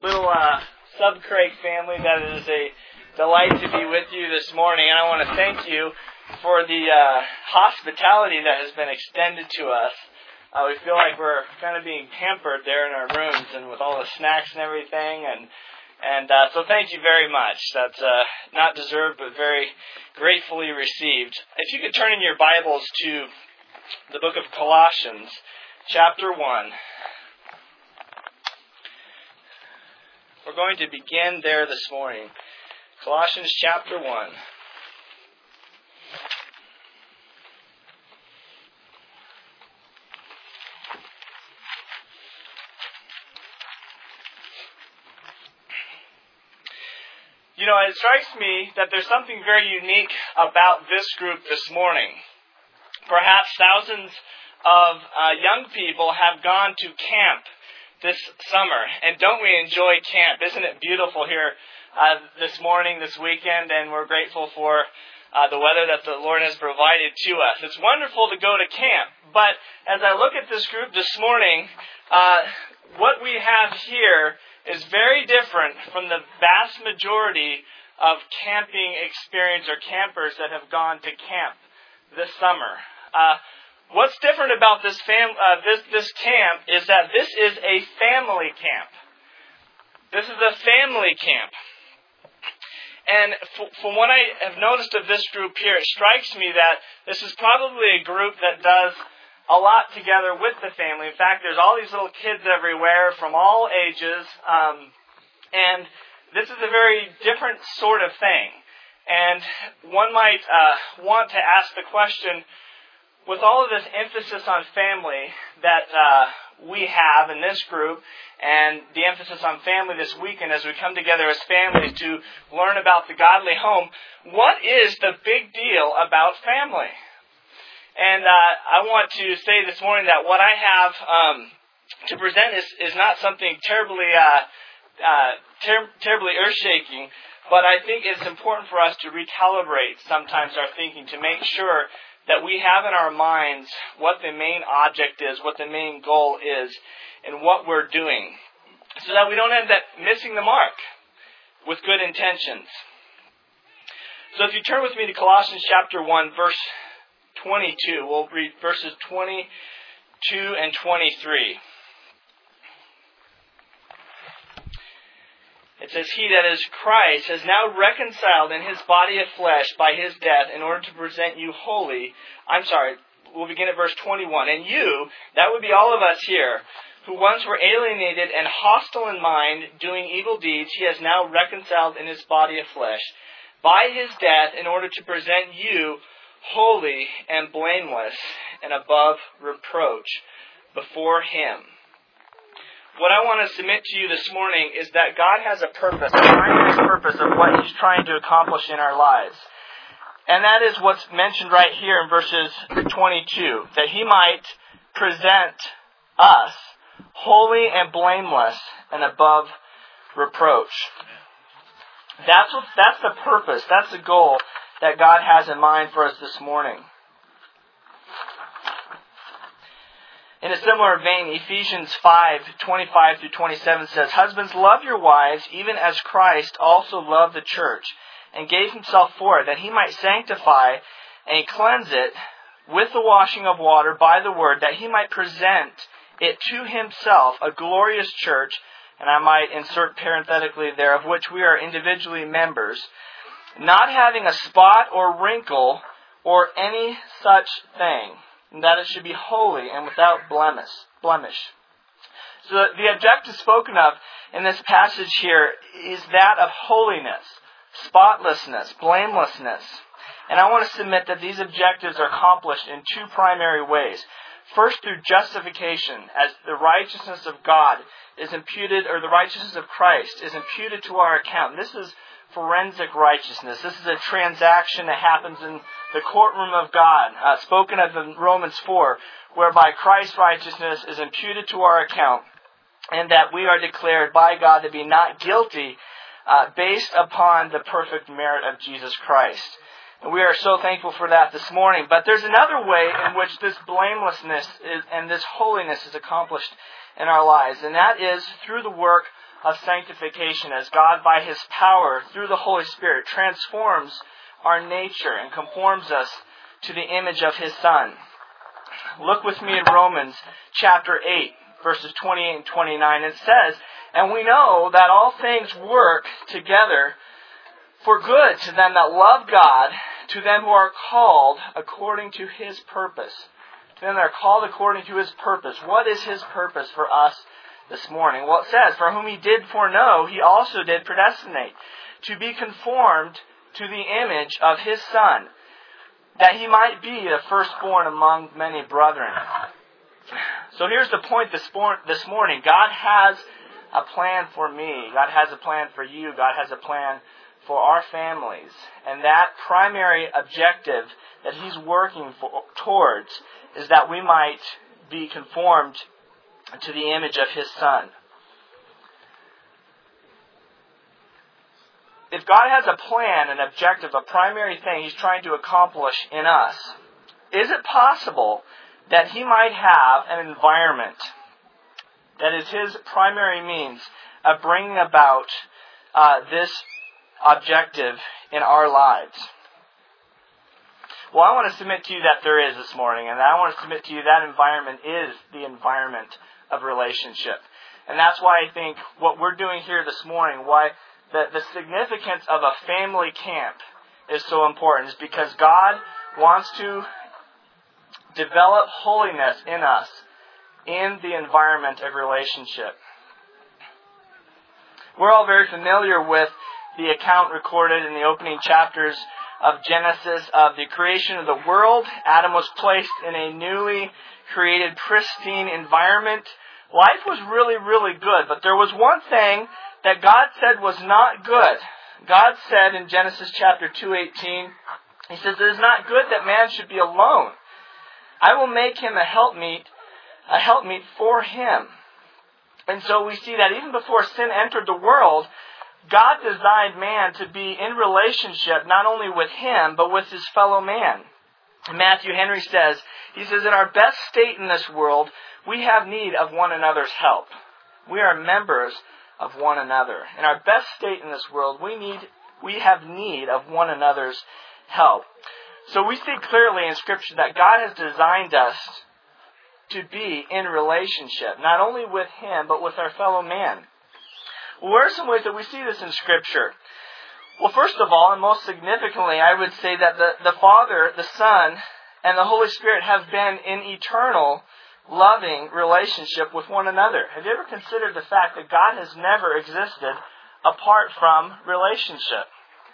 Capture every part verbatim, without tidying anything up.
Little uh, Subcraig family, that is a delight to be with you this morning, and I want to thank you for the uh, hospitality that has been extended to us. Uh, we feel like we're kind of being pampered there in our rooms and with all the snacks and everything, and and uh, so thank you very much. That's uh, not deserved, but very gratefully received. If you could turn in your Bibles to the book of Colossians, chapter one. We're going to begin there this morning. Colossians chapter one. You know, it strikes me that there's something very unique about this group this morning. Perhaps thousands of uh, young people have gone to camp this summer. And don't we enjoy camp? Isn't it beautiful here uh, this morning, this weekend? And we're grateful for uh, the weather that the Lord has provided to us. It's wonderful to go to camp. But as I look at this group this morning, uh, what we have here is very different from the vast majority of camping experience or campers that have gone to camp this summer. Uh, What's different about this fam uh, this this camp is that this is a family camp. This is a family camp. And f- from what I have noticed of this group here, it strikes me that this is probably a group that does a lot together with the family. In fact, there's all these little kids everywhere from all ages. Um, and this is a very different sort of thing. And one might uh, want to ask the question, with all of this emphasis on family that uh, we have in this group, and the emphasis on family this weekend as we come together as families to learn about the godly home, what is the big deal about family? And uh, I want to say this morning that what I have um, to present is, is not something terribly, uh, uh, ter- terribly earth-shaking, but I think it's important for us to recalibrate sometimes our thinking to make sure that we have in our minds what the main object is, what the main goal is, and what we're doing, so that we don't end up missing the mark with good intentions. So if you turn with me to Colossians chapter one, verse twenty-two, we'll read verses twenty-two and twenty-three. It says, "He that is Christ has now reconciled in his body of flesh by his death in order to present you holy." I'm sorry, we'll begin at verse twenty-one. "And you," that would be all of us here, "who once were alienated and hostile in mind, doing evil deeds, he has now reconciled in his body of flesh by his death in order to present you holy and blameless and above reproach before him." What I want to submit to you this morning is that God has a purpose, a primary purpose of what He's trying to accomplish in our lives. And that is what's mentioned right here in verses twenty-two, that He might present us holy and blameless and above reproach. That's what, that's the purpose, that's the goal that God has in mind for us this morning. In a similar vein, Ephesians five, twenty-five through twenty-seven says, "Husbands, love your wives, even as Christ also loved the church, and gave himself for it, that he might sanctify and cleanse it with the washing of water by the word, that he might present it to himself a glorious church," and I might insert parenthetically there, "of which we are individually members, not having a spot or wrinkle or any such thing, and that it should be holy and without blemish. blemish. So the objective spoken of in this passage here is that of holiness, spotlessness, blamelessness. And I want to submit that these objectives are accomplished in two primary ways. First, through justification, as the righteousness of God is imputed, or the righteousness of Christ is imputed to our account. This is forensic righteousness. This is a transaction that happens in the courtroom of God, uh, spoken of in Romans four, whereby Christ's righteousness is imputed to our account, and that we are declared by God to be not guilty uh, based upon the perfect merit of Jesus Christ. And we are so thankful for that this morning. But there's another way in which this blamelessness is, and this holiness is accomplished in our lives, and that is through the work of sanctification as God, by His power, through the Holy Spirit, transforms our nature and conforms us to the image of His Son. Look with me in Romans chapter eight, verses twenty-eight and twenty-nine. It says, "And we know that all things work together for good to them that love God, to them who are called according to His purpose." To them that are called according to His purpose. What is His purpose for us this morning? Well, it says, "For whom He did foreknow, He also did predestinate, to be conformed to the image of His Son, that He might be the firstborn among many brethren." So here's the point this this morning. God has a plan for me. God has a plan for you. God has a plan for our families. And that primary objective that He's working for, towards is that we might be conformed to the image of His Son. If God has a plan, an objective, a primary thing He's trying to accomplish in us, is it possible that He might have an environment that is His primary means of bringing about uh, this objective in our lives? Well, I want to submit to you that there is this morning, and I want to submit to you that environment is the environment of relationship. And that's why I think what we're doing here this morning, why the, the significance of a family camp is so important, is because God wants to develop holiness in us in the environment of relationship. We're all very familiar with the account recorded in the opening chapters of Genesis of the creation of the world. Adam was placed in a newly created, pristine environment. Life was really, really good, but there was one thing that God said was not good. God said in Genesis chapter two eighteen, He says, "It is not good that man should be alone. I will make him a helpmeet, a helpmeet for him." And so we see that even before sin entered the world, God designed man to be in relationship not only with Him, but with his fellow man. Matthew Henry says, he says, "In our best state in this world, we have need of one another's help." We are members of one another. In our best state in this world, we need, we have need of one another's help. So we see clearly in Scripture that God has designed us to be in relationship, not only with Him, but with our fellow man. Well, where are some ways that we see this in Scripture? Well, first of all, and most significantly, I would say that the, the Father, the Son, and the Holy Spirit have been in eternal, loving relationship with one another. Have you ever considered the fact that God has never existed apart from relationship?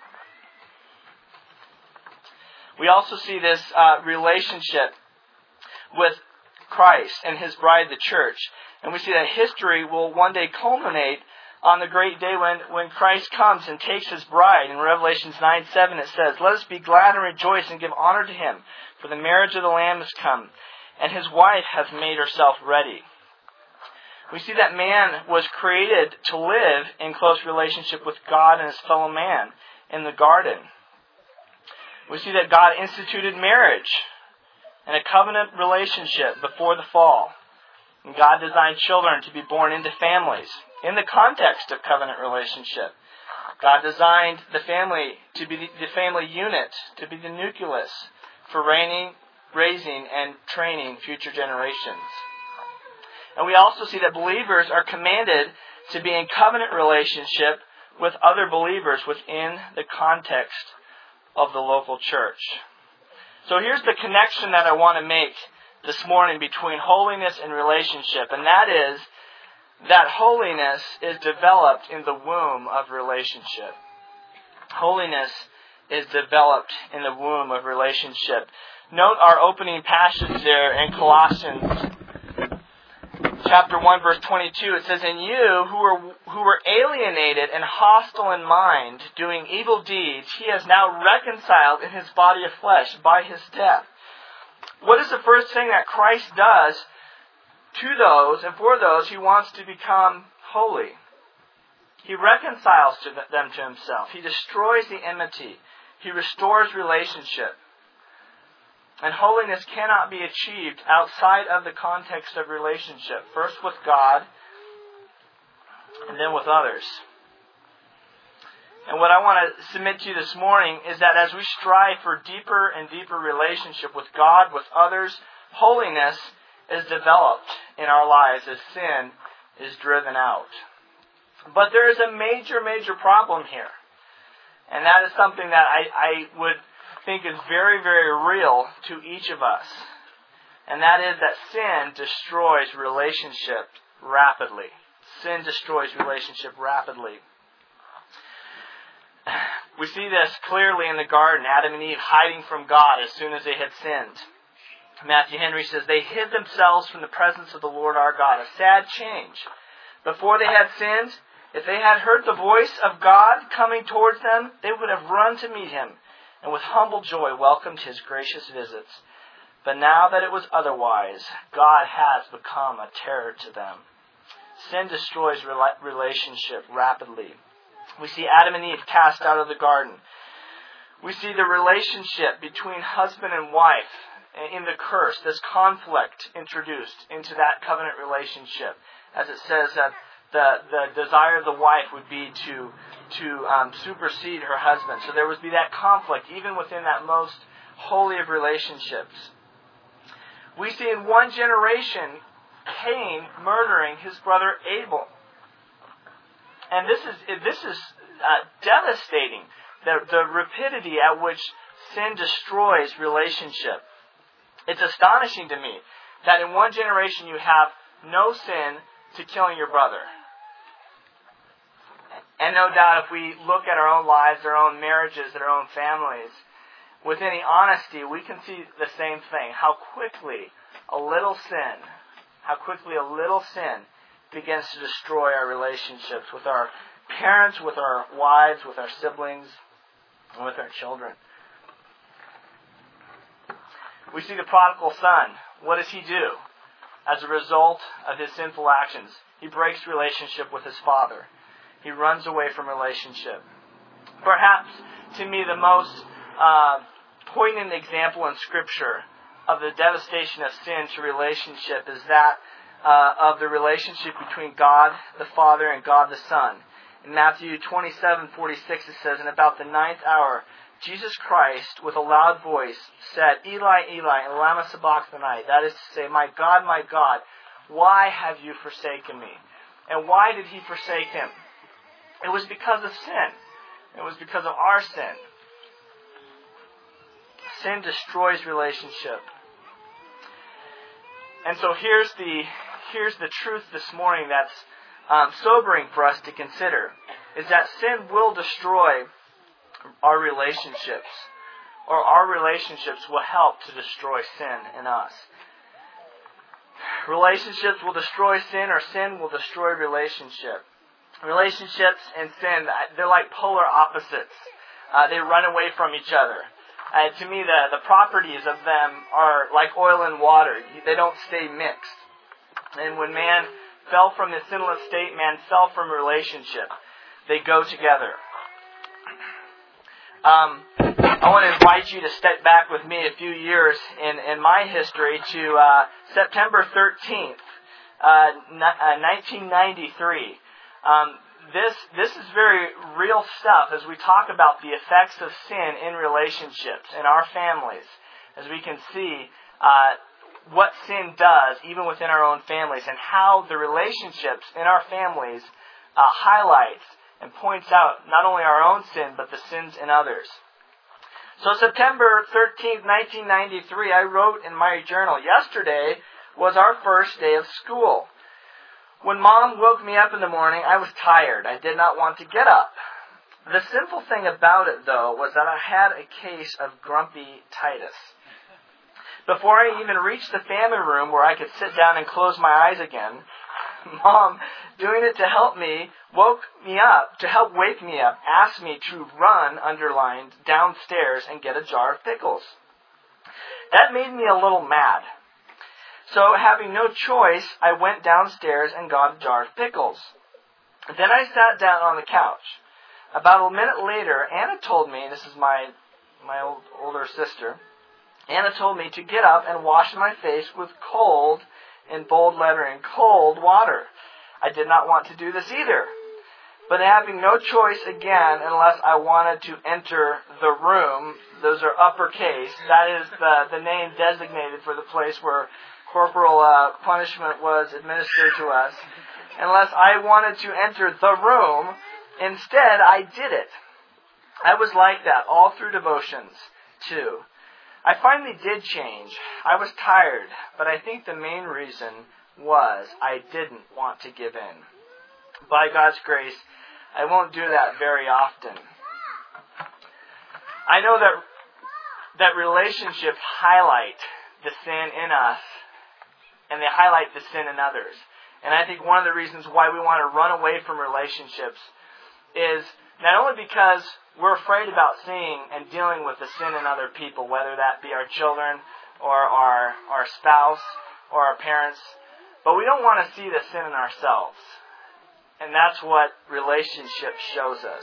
We also see this uh, relationship with Christ and His bride, the church. And we see that history will one day culminate on the great day when, when Christ comes and takes His bride. In Revelation nine seven it says, "Let us be glad and rejoice and give honor to Him, for the marriage of the Lamb is come, and His wife hath made herself ready." We see that man was created to live in close relationship with God and his fellow man in the garden. We see that God instituted marriage and a covenant relationship before the fall. And God designed children to be born into families in the context of covenant relationship. God designed the family to be the family unit, to be the nucleus for reigning, raising and training future generations. And we also see that believers are commanded to be in covenant relationship with other believers within the context of the local church. So here's the connection that I want to make this morning between holiness and relationship, and that is that holiness is developed in the womb of relationship. Holiness is developed in the womb of relationship. Note our opening passage there in Colossians chapter one, verse twenty-two. It says, "And you who were who were alienated and hostile in mind, doing evil deeds, He has now reconciled in His body of flesh by His death." What is the first thing that Christ does to those and for those He wants to become holy? He reconciles to them to Himself. He destroys the enmity. He restores relationship. And holiness cannot be achieved outside of the context of relationship. First with God, and then with others. And what I want to submit to you this morning is that as we strive for deeper and deeper relationship with God, with others, holiness is developed in our lives as sin is driven out. But there is a major, major problem here. And that is something that I, I would think is very, very real to each of us. And that is that sin destroys relationship rapidly. Sin destroys relationship rapidly. We see this clearly in the garden, Adam and Eve hiding from God as soon as they had sinned. Matthew Henry says, they hid themselves from the presence of the Lord our God. A sad change. Before they had sinned, if they had heard the voice of God coming towards them, they would have run to meet Him and with humble joy welcomed His gracious visits. But now that it was otherwise, God has become a terror to them. Sin destroys relationship rapidly. We see Adam and Eve cast out of the garden. We see the relationship between husband and wife in the curse, this conflict introduced into that covenant relationship. As it says that the, the desire of the wife would be to, to um, supersede her husband. So there would be that conflict even within that most holy of relationships. We see in one generation Cain murdering his brother Abel. And this is this is uh, devastating, the, the rapidity at which sin destroys relationship. It's astonishing to me that in one generation you have no sin to killing your brother. And no doubt if we look at our own lives, our own marriages, our own families, with any honesty, we can see the same thing. How quickly a little sin, how quickly a little sin begins to destroy our relationships with our parents, with our wives, with our siblings, and with our children. We see the prodigal son. What does he do? As a result of his sinful actions, he breaks relationship with his father. He runs away from relationship. Perhaps, to me, the most uh, poignant example in Scripture of the devastation of sin to relationship is that Uh, of the relationship between God the Father and God the Son. In Matthew twenty-seven forty-six it says, "In about the ninth hour, Jesus Christ, with a loud voice, said, Eli, Eli, lama sabachthani." That is to say, "My God, my God, why have you forsaken me?" And why did He forsake Him? It was because of sin. It was because of our sin. Sin destroys relationship. And so here's the here's the truth this morning that's um, sobering for us to consider, is that sin will destroy our relationships, or our relationships will help to destroy sin in us. Relationships will destroy sin, or sin will destroy relationship. Relationships and sin, they're like polar opposites. Uh, they run away from each other. Uh, to me, the, the properties of them are like oil and water. They don't stay mixed. And when man fell from his sinless state, man fell from relationship. They go together. Um, I want to invite you to step back with me a few years in, in my history to uh, September thirteenth, uh, nineteen ninety-three. Um, This this is very real stuff as we talk about the effects of sin in relationships, in our families, as we can see uh, what sin does even within our own families, and how the relationships in our families uh, highlights and points out not only our own sin, but the sins in others. So September thirteenth, nineteen ninety-three, I wrote in my journal, "Yesterday was our first day of school. When Mom woke me up in the morning, I was tired. I did not want to get up. The simple thing about it, though, was that I had a case of grumpy Titus. Before I even reached the family room where I could sit down and close my eyes again, Mom, doing it to help me, woke me up, to help wake me up, asked me to run, underlined, downstairs and get a jar of pickles. That made me a little mad. So, having no choice, I went downstairs and got a jar of pickles. Then I sat down on the couch. About a minute later, Anna told me, this is my my old, older sister, Anna told me to get up and wash my face with cold, in bold lettering, cold water. I did not want to do this either. But having no choice again, unless I wanted to enter the room, those are uppercase, that is the, the name designated for the place where corporal uh, punishment was administered to us. Unless I wanted to enter the room, instead I did it. I was like that all through devotions, too. I finally did change. I was tired, but I think the main reason was I didn't want to give in. By God's grace, I won't do that very often. I know that that relationships highlight the sin in us, and they highlight the sin in others. And I think one of the reasons why we want to run away from relationships is not only because we're afraid about seeing and dealing with the sin in other people, whether that be our children or our, our spouse or our parents, but we don't want to see the sin in ourselves. And that's what relationship shows us.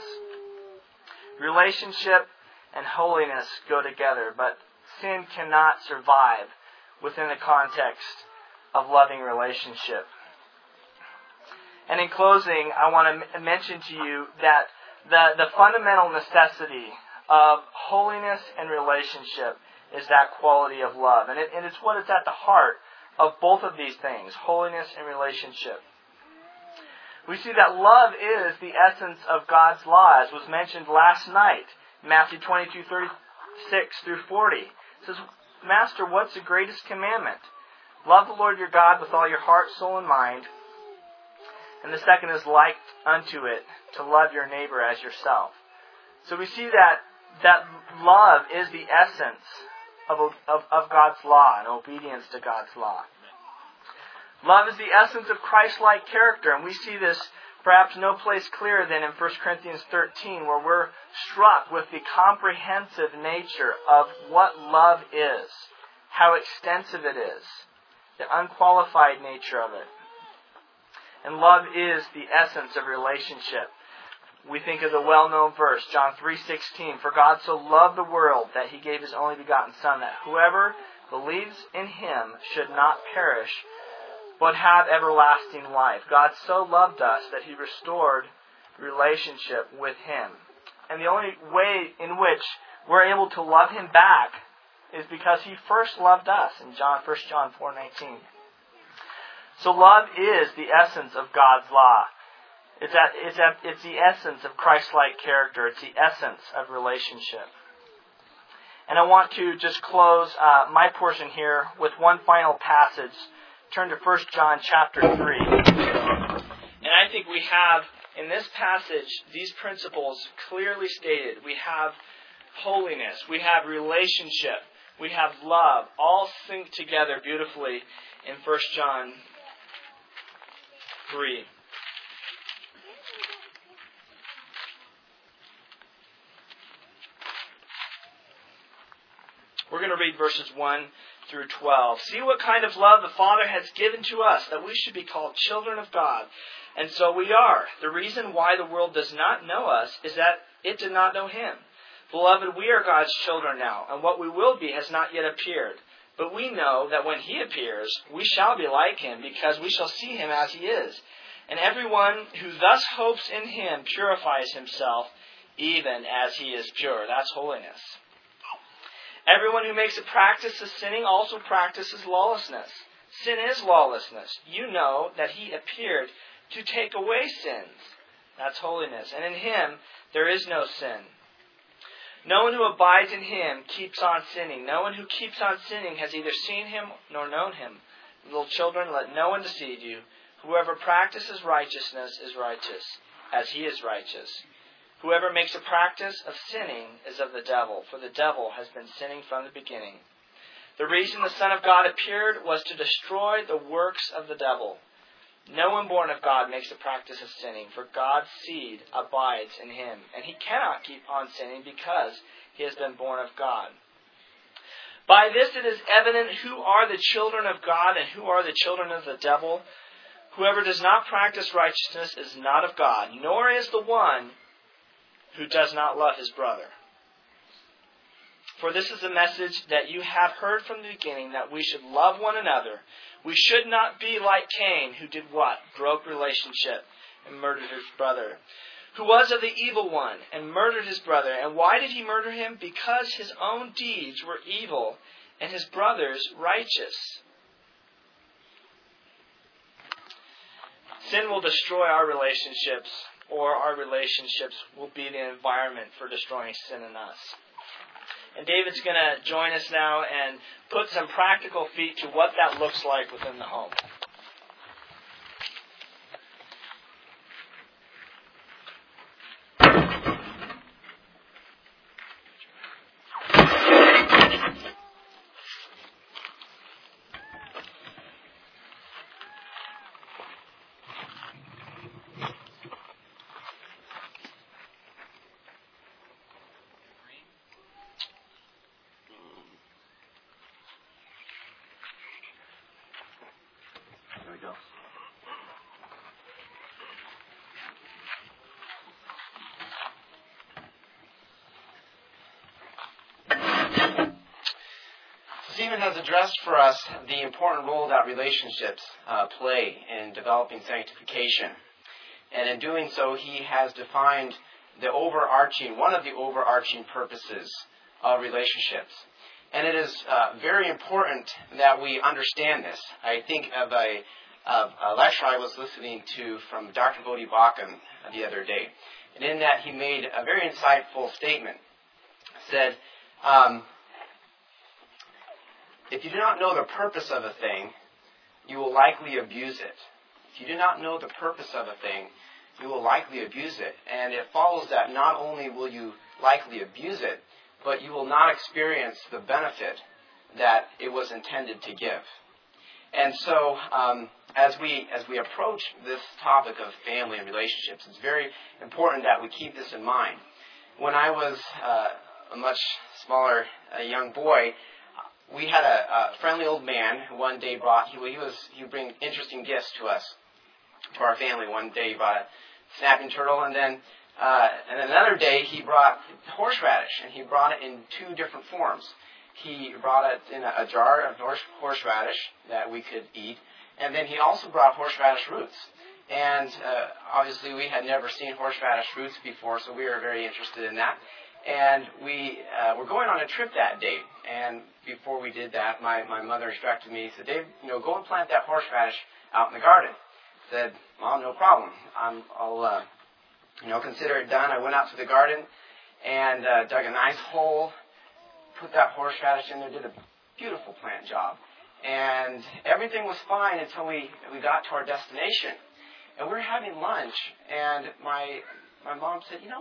Relationship and holiness go together, but sin cannot survive within the context of loving relationship. And in closing, I want to mention to you that the, the fundamental necessity of holiness and relationship is that quality of love. And, it, and it's what is at the heart of both of these things, holiness and relationship. We see that love is the essence of God's law, as was mentioned last night, Matthew twenty-two, thirty-six through forty. It says, Master, what's the greatest commandment? Love the Lord your God with all your heart, soul, and mind. And the second is like unto it, to love your neighbor as yourself. So we see that that love is the essence of, of, of God's law and obedience to God's law. Love is the essence of Christ-like character, and we see this perhaps no place clearer than in First Corinthians thirteen, where we're struck with the comprehensive nature of what love is, how extensive it is, the unqualified nature of it. And love is the essence of relationship. We think of the well-known verse, John three sixteen, For God so loved the world that He gave His only begotten Son, that whoever believes in Him should not perish, but have everlasting life. God so loved us that He restored relationship with Him. And the only way in which we're able to love Him back is because He first loved us in John, First John four nineteen. So love is the essence of God's law. It's, at, it's, at, it's the essence of Christ-like character. It's the essence of relationship. And I want to just close uh, my portion here with one final passage. Turn to First John chapter three. And I think we have, in this passage, these principles clearly stated. We have holiness. We have relationship. We have love. All synced together beautifully in First John three. We're going to read verses one through twelve. See what kind of love the Father has given to us, that we should be called children of God. And so we are. The reason why the world does not know us is that it did not know Him. Beloved, we are God's children now, and what we will be has not yet appeared. But we know that when He appears, we shall be like Him, because we shall see Him as He is. And everyone who thus hopes in Him purifies himself, even as He is pure. That's holiness. Everyone who makes a practice of sinning also practices lawlessness. Sin is lawlessness. You know that He appeared to take away sins. That's holiness. And in Him there is no sin. No one who abides in Him keeps on sinning. No one who keeps on sinning has either seen Him nor known Him. Little children, let no one deceive you. Whoever practices righteousness is righteous, as He is righteous. Whoever makes a practice of sinning is of the devil, for the devil has been sinning from the beginning. The reason the Son of God appeared was to destroy the works of the devil. No one born of God makes a practice of sinning, for God's seed abides in him, and he cannot keep on sinning because he has been born of God. By this it is evident who are the children of God and who are the children of the devil. Whoever does not practice righteousness is not of God, nor is the one who does not love his brother. For this is a message that you have heard from the beginning, that we should love one another. We should not be like Cain, who did what? Broke relationship and murdered his brother. Who was of the evil one and murdered his brother. And why did he murder him? Because his own deeds were evil and his brother's righteous. Sin will destroy our relationships, or our relationships will be the environment for destroying sin in us. And David's going to join us now and put some practical feet to what that looks like within the home. Stephen has addressed for us the important role that relationships uh, play in developing sanctification. And in doing so, he has defined the overarching, one of the overarching purposes of relationships. And it is uh, very important that we understand this. I think of a, of a lecture I was listening to from Doctor Bodhi Bakum the other day. And in that, he made a very insightful statement. Said, um, if you do not know the purpose of a thing, you will likely abuse it. If you do not know the purpose of a thing, you will likely abuse it. And it follows that not only will you likely abuse it, but you will not experience the benefit that it was intended to give. And so, um, as we as we approach this topic of family and relationships, it's very important that we keep this in mind. When I was uh, a much smaller uh, young boy, we had a, a friendly old man who one day brought, he, he was he would bring interesting gifts to us, to our family. One day he brought a snapping turtle, and then uh, and another day he brought horseradish, and he brought it in two different forms. He brought it in a, a jar of horse, horseradish that we could eat, and then he also brought horseradish roots. And uh, obviously we had never seen horseradish roots before, so we were very interested in that. And we uh, were going on a trip that day, and before we did that, my, my mother instructed me, said, Dave, you know, go and plant that horseradish out in the garden. I said, Mom, no problem. I'm, I'll, uh, you know, consider it done. I went out to the garden and uh, dug a nice hole, put that horseradish in there, did a beautiful plant job. And everything was fine until we, we got to our destination. And we were having lunch, and my my mom said, you know,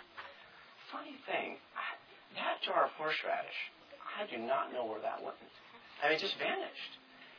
funny thing, that jar of horseradish, I do not know where that went. I mean, it just vanished.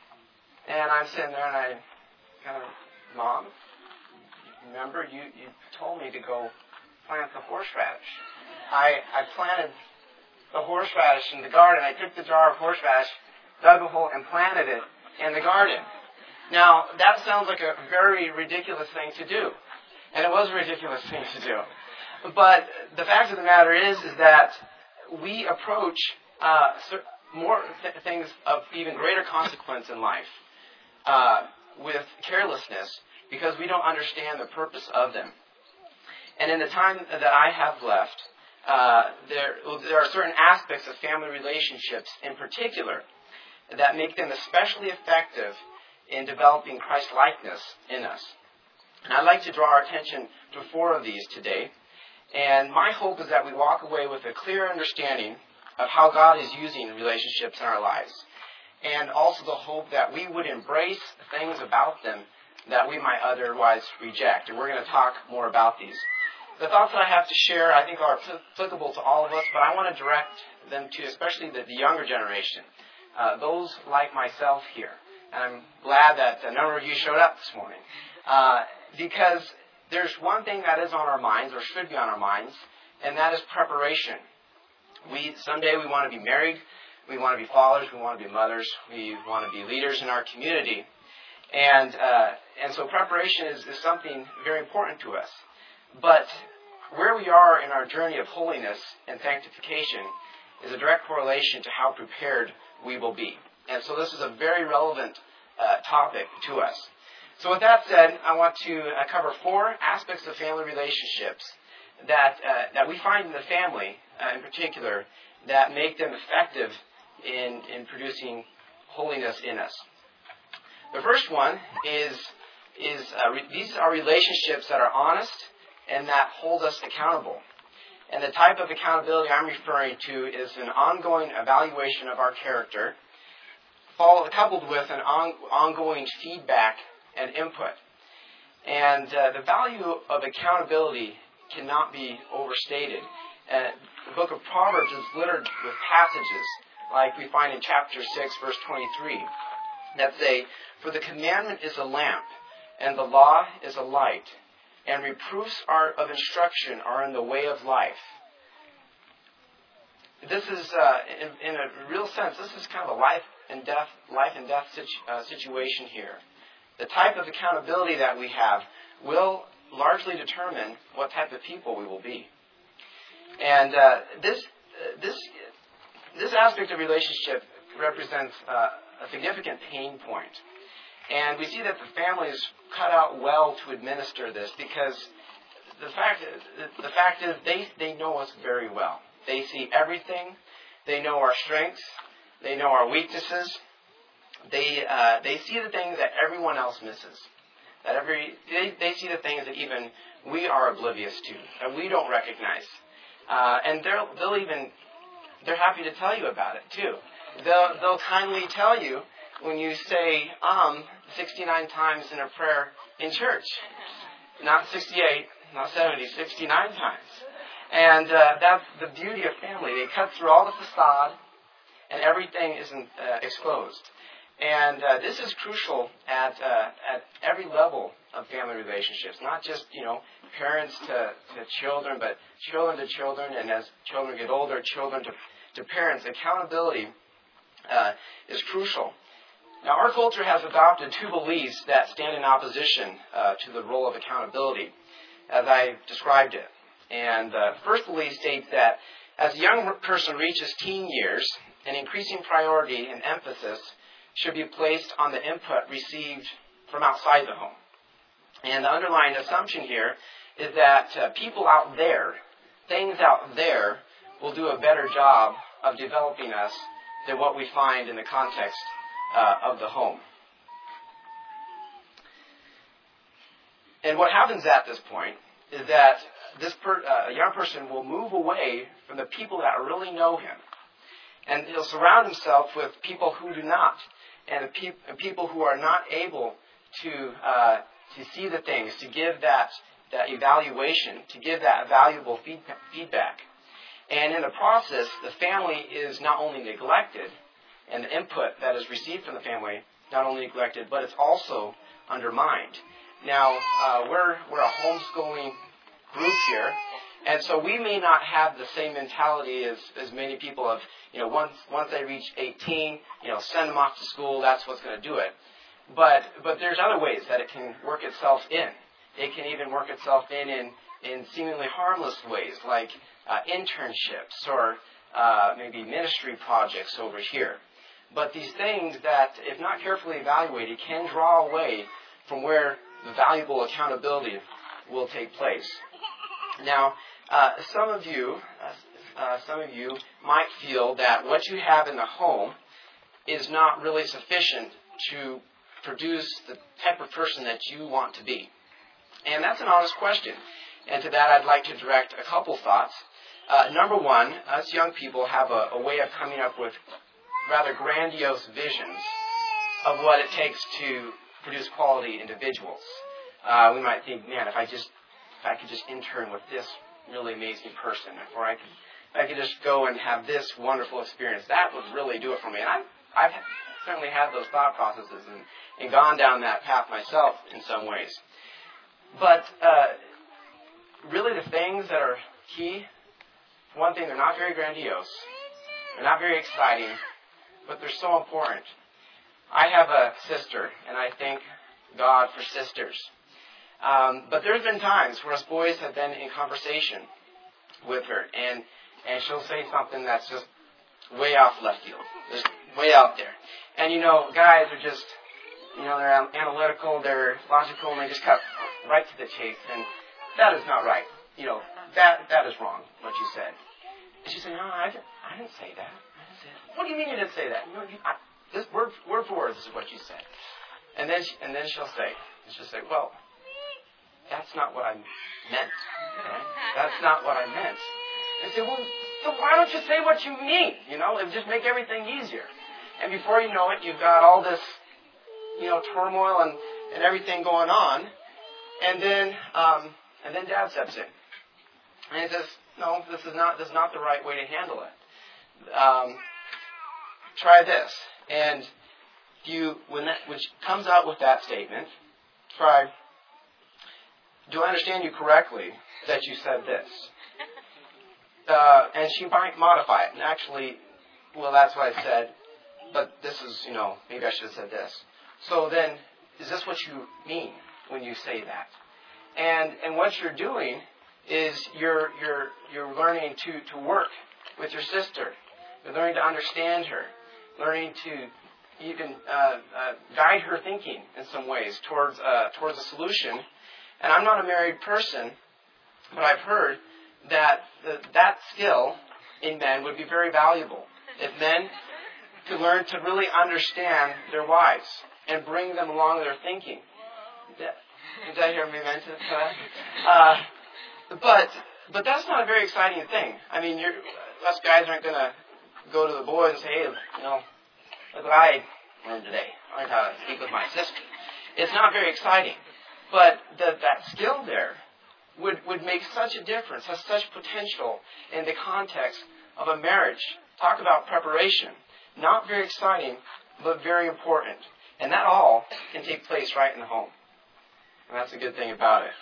And I'm sitting there, and I kind of, Mom, remember, you, you told me to go plant the horseradish. I, I planted the horseradish in the garden. I took the jar of horseradish, dug a hole, and planted it in the garden. Now, that sounds like a very ridiculous thing to do. And it was a ridiculous thing to do. But the fact of the matter is, is that we approach uh, more th- things of even greater consequence in life uh, with carelessness because we don't understand the purpose of them. And in the time that I have left, uh, there, there are certain aspects of family relationships in particular that make them especially effective in developing Christ-likeness in us. And I'd like to draw our attention to four of these today. And my hope is that we walk away with a clear understanding of how God is using relationships in our lives. And also the hope that we would embrace things about them that we might otherwise reject. And we're going to talk more about these. The thoughts that I have to share, I think, are applicable to all of us, but I want to direct them to especially the, the younger generation, uh, those like myself here. And I'm glad that a number of you showed up this morning. Uh, because there's one thing that is on our minds, or should be on our minds, and that is preparation. We someday we want to be married, we want to be fathers, we want to be mothers, we want to be leaders in our community. And uh, and so preparation is, is something very important to us. But where we are in our journey of holiness and sanctification is a direct correlation to how prepared we will be. And so this is a very relevant uh, topic to us. So with that said, I want to uh, cover four aspects of family relationships that uh, that we find in the family, uh, in particular, that make them effective in, in producing holiness in us. The first one is, is uh, re- these are relationships that are honest and that hold us accountable. And the type of accountability I'm referring to is an ongoing evaluation of our character, followed, coupled with an on, ongoing feedback and input. And uh, the value of accountability cannot be overstated. Uh, the book of Proverbs is littered with passages, like we find in chapter six, verse twenty-three, that say, "For the commandment is a lamp, and the law is a light, and reproofs are of instruction are in the way of life." This is, uh, in, in a real sense, this is kind of a life and death, life and death situ- uh, situation here. The type of accountability that we have will largely determine what type of people we will be. And uh, this uh, this this aspect of relationship represents uh, a significant pain point. And we see that the families cut out well to administer this, because the fact the fact is they they know us very well. They see everything. They know our strengths. They know our weaknesses. They uh, they see the things that everyone else misses. That every they, they see the things that even we are oblivious to, and we don't recognize. Uh, and they'll they'll even they're happy to tell you about it too. They'll they'll kindly tell you when you say um sixty-nine times in a prayer in church, not sixty-eight, not seventy, sixty-nine times. And uh, that's the beauty of family. They cut through all the facade, and everything isn't uh, exposed. And uh, this is crucial at uh, at every level of family relationships, not just, you know, parents to, to children, but children to children, and as children get older, children to, to parents. Accountability uh, is crucial. Now, our culture has adopted two beliefs that stand in opposition uh, to the role of accountability, as I described it. And the uh, first belief states that as a young person reaches teen years, an increasing priority and emphasis should be placed on the input received from outside the home. And the underlying assumption here is that uh, people out there, things out there, will do a better job of developing us than what we find in the context uh, of the home. And what happens at this point is that this per, uh, young person will move away from the people that really know him. And he'll surround himself with people who do not. And the pe- people who are not able to uh, to see the things, to give that, that evaluation, to give that valuable feed- feedback. And in the process, the family is not only neglected, and the input that is received from the family not only neglected, but it's also undermined. Now, uh, we're we're a homeschooling group here, and so we may not have the same mentality as, as many people have. You know, once once they reach eighteen, you know, send them off to school. That's what's going to do it. But but there's other ways that it can work itself in. It can even work itself in in, in seemingly harmless ways, like uh, internships or uh, maybe ministry projects over here. But these things that, if not carefully evaluated, can draw away from where the valuable accountability will take place. Now, uh, some of you, uh, uh, some of you might feel that what you have in the home is not really sufficient to produce the type of person that you want to be. And that's an honest question. And to that, I'd like to direct a couple thoughts. Uh, number one, us young people have a, a way of coming up with rather grandiose visions of what it takes to produce quality individuals. Uh, we might think, man, if I just, if I could just intern with this really amazing person, or I could, if I could just go and have this wonderful experience, that would really do it for me. And I've, I've certainly had those thought processes and, and gone down that path myself in some ways. But uh, really the things that are key, one thing, they're not very grandiose. They're not very exciting, but they're so important. I have a sister, and I thank God for sisters. Um, but there's been times where us boys have been in conversation with her, and, and she'll say something that's just way off left field. Just way out there. And, you know, guys are just, you know, they're analytical, they're logical, and they just cut right to the chase. And that is not right. You know, that that is wrong, what you said. And she said, no, I didn't, I didn't say that. I didn't say that. What do you mean you didn't say that? You know, you, I, this word, word for word, this is what you said. And then, she, and then she'll say, she'll say, well, that's not what I meant. Right? That's not what I meant. And say, well, so why don't you say what you mean? You know, it would just make everything easier. And before you know it, you've got all this, you know, turmoil and, and everything going on. And then, um, and then Dad steps in. And he says, no, this is not, this is not the right way to handle it. Um, try this. And you, when that, which comes out with that statement, try, do I understand you correctly that you said this? Uh, and she might modify it. And actually, well, that's what I said, but this is, you know, maybe I should have said this. So then, is this what you mean when you say that? And and what you're doing is you're you're you're learning to, to work with your sister. You're learning to understand her, learning to even uh, uh, guide her thinking in some ways towards uh, towards a solution. And I'm not a married person, but I've heard that the, that skill in men would be very valuable if men could learn to really understand their wives and bring them along their thinking. Did I hear me mention that? Uh, but but that's not a very exciting thing. I mean, you're, us guys aren't going to go to the boys and say, hey, you know, look what I learned today. I learned how to speak with my sister. It's not very exciting. But the, that skill there would, would make such a difference, has such potential in the context of a marriage. Talk about preparation. Not very exciting, but very important. And that all can take place right in the home. And that's a good thing about it.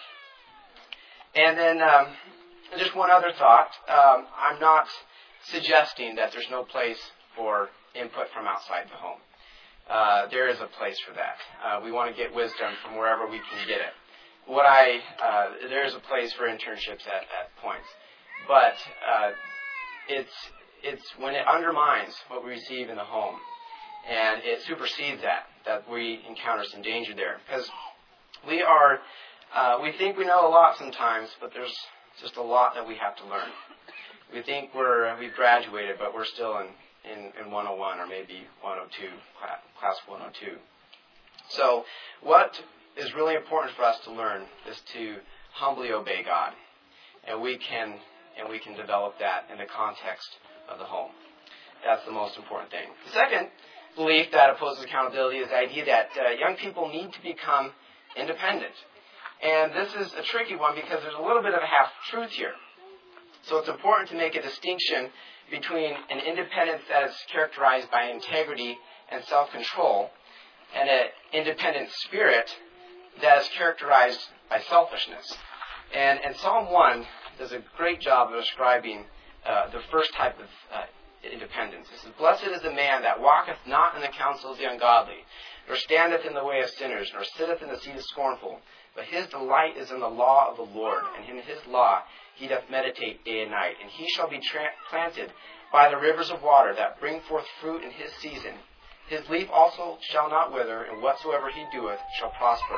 And then um, just one other thought. Um, I'm not suggesting that there's no place for input from outside the home. Uh, there is a place for that. Uh, we want to get wisdom from wherever we can get it. What I uh, there is a place for internships at, at points, but uh, it's it's when it undermines what we receive in the home, and it supersedes that that we encounter some danger there, because we are uh, we think we know a lot sometimes, but there's just a lot that we have to learn. We think we're we've graduated, but we're still in. In, in one oh one or maybe one oh two, class one oh two. So what is really important for us to learn is to humbly obey God. And we can and we can develop that in the context of the home. That's the most important thing. The second belief that opposes accountability is the idea that uh, young people need to become independent. And this is a tricky one because there's a little bit of a half-truth here. So it's important to make a distinction between an independence that is characterized by integrity and self-control and an independent spirit that is characterized by selfishness. And, and Psalm one does a great job of describing uh, the first type of uh, independence. It says, blessed is the man that walketh not in the counsel of the ungodly, nor standeth in the way of sinners, nor sitteth in the seat of scornful. But his delight is in the law of the Lord, and in his law he doth meditate day and night. And he shall be tra- planted by the rivers of water that bring forth fruit in his season. His leaf also shall not wither, and whatsoever he doeth shall prosper.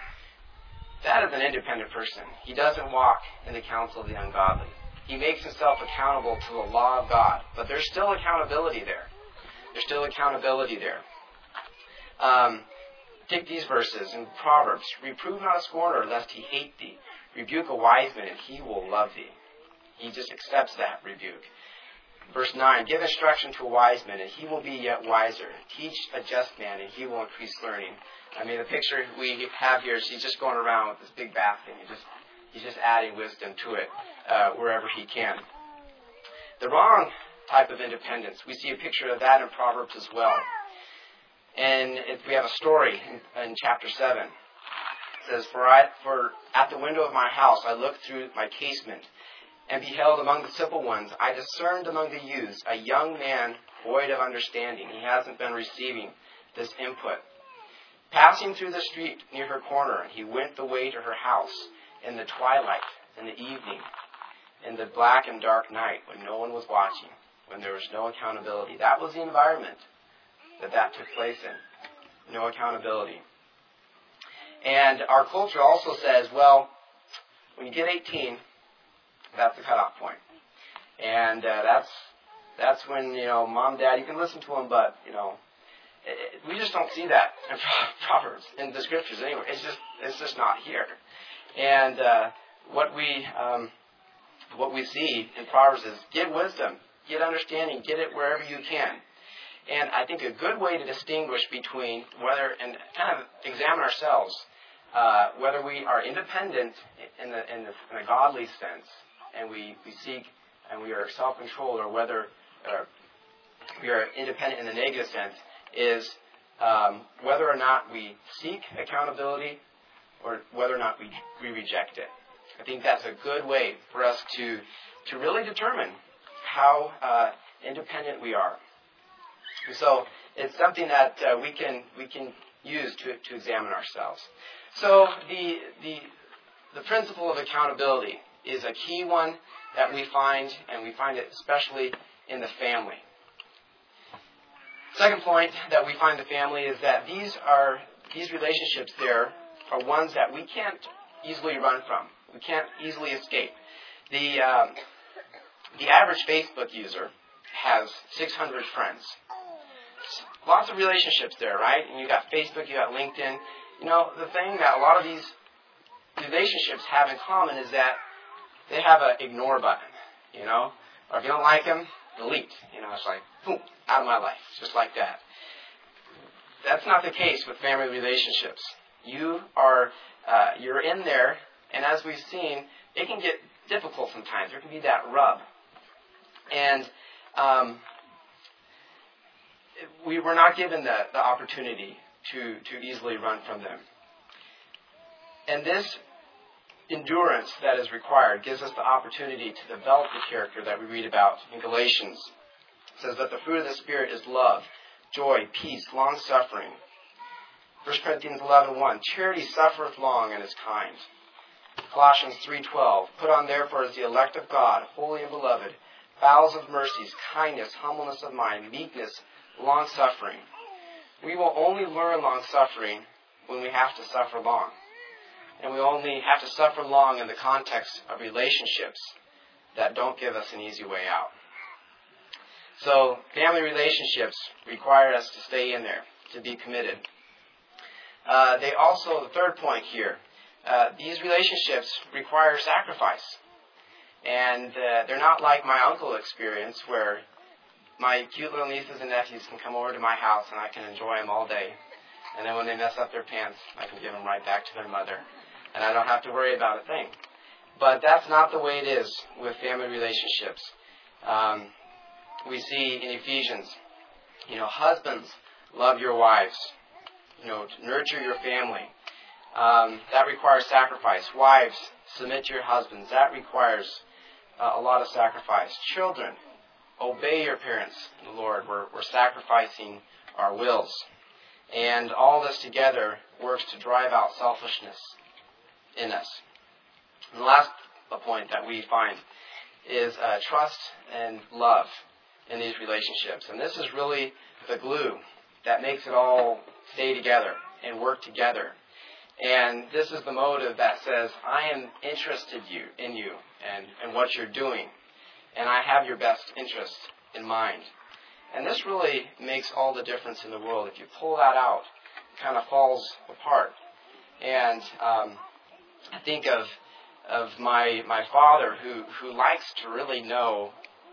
That is an independent person. He doesn't walk in the counsel of the ungodly. He makes himself accountable to the law of God. But there's still accountability there. There's still accountability there. Um, take these verses in Proverbs. Reprove not a scorner, lest he hate thee. Rebuke a wise man, and he will love thee. He just accepts that rebuke. Verse nine, give instruction to a wise man, and he will be yet wiser. Teach a just man, and he will increase learning. I mean, the picture we have here is he's just going around with this big bath thing. He just, he's just adding wisdom to it uh, wherever he can. The wrong type of independence, we see a picture of that in Proverbs as well. And if we have a story in, in chapter seven. It says, for, I, for at the window of my house I looked through my casement, and beheld among the simple ones, I discerned among the youths a young man void of understanding. He hasn't been receiving this input. Passing through the street near her corner, he went the way to her house in the twilight, in the evening, in the black and dark night when no one was watching. when there was no accountability. That was the environment that that took place in. No accountability. And our culture also says, well, when you get eighteen, that's the cutoff point. And uh, that's that's when, you know, mom, dad, you can listen to them, but, you know, it, we just don't see that in Proverbs, in the scriptures anyway. It's just it's just not here. And uh, what we um, what we see in Proverbs is get wisdom, get understanding, get it wherever you can. And I think a good way to distinguish between whether, and kind of examine ourselves, uh, whether we are independent in, the, in, the, in a godly sense, and we, we seek and we are self-controlled, or whether uh, we are independent in the negative sense, is um, whether or not we seek accountability or whether or not we, we reject it. I think that's a good way for us to, to really determine how uh, independent we are. So it's something that uh, we can we can use to, to examine ourselves. So the the the principle of accountability is a key one that we find, and we find it especially in the family. Second point that we find in the family is that these are these relationships there are ones that we can't easily run from. We can't easily escape. The um, the average Facebook user has six hundred friends. Lots of relationships there, right? And you got Facebook, you got LinkedIn. You know, the thing that a lot of these relationships have in common is that they have an ignore button, you know? Or if you don't like them, delete. You know, it's like, boom, out of my life. It's just like that. That's not the case with family relationships. You are, uh, you're in there, and as we've seen, it can get difficult sometimes. There can be that rub. And, um, we were not given the, the opportunity to, to easily run from them. And this endurance that is required gives us the opportunity to develop the character that we read about in Galatians. It says that the fruit of the Spirit is love, joy, peace, long-suffering. First Corinthians eleven one, charity suffereth long and is kind. Colossians three twelve, put on therefore as the elect of God, holy and beloved, bowels of mercies, kindness, humbleness of mind, meekness, long-suffering. We will only learn long-suffering when we have to suffer long. And we only have to suffer long in the context of relationships that don't give us an easy way out. So family relationships require us to stay in there, to be committed. Uh, they also, the third point here, uh, these relationships require sacrifice. And uh, they're not like my uncle experience where my cute little nieces and nephews can come over to my house and I can enjoy them all day. And then when they mess up their pants, I can give them right back to their mother. And I don't have to worry about a thing. But that's not the way it is with family relationships. Um, we see in Ephesians, you know, husbands, love your wives. You know, nurture your family. Um, that requires sacrifice. Wives, submit to your husbands. That requires uh, a lot of sacrifice. Children, obey your parents in the Lord. We're, we're sacrificing our wills. And all this together works to drive out selfishness in us. And the last point that we find is uh, trust and love in these relationships. And this is really the glue that makes it all stay together and work together. And this is the motive that says, I am interested you in you and, and what you're doing. And I have your best interest in mind. And this really makes all the difference in the world. If you pull that out, it kind of falls apart. And um, I think of of my my father who, who likes to really know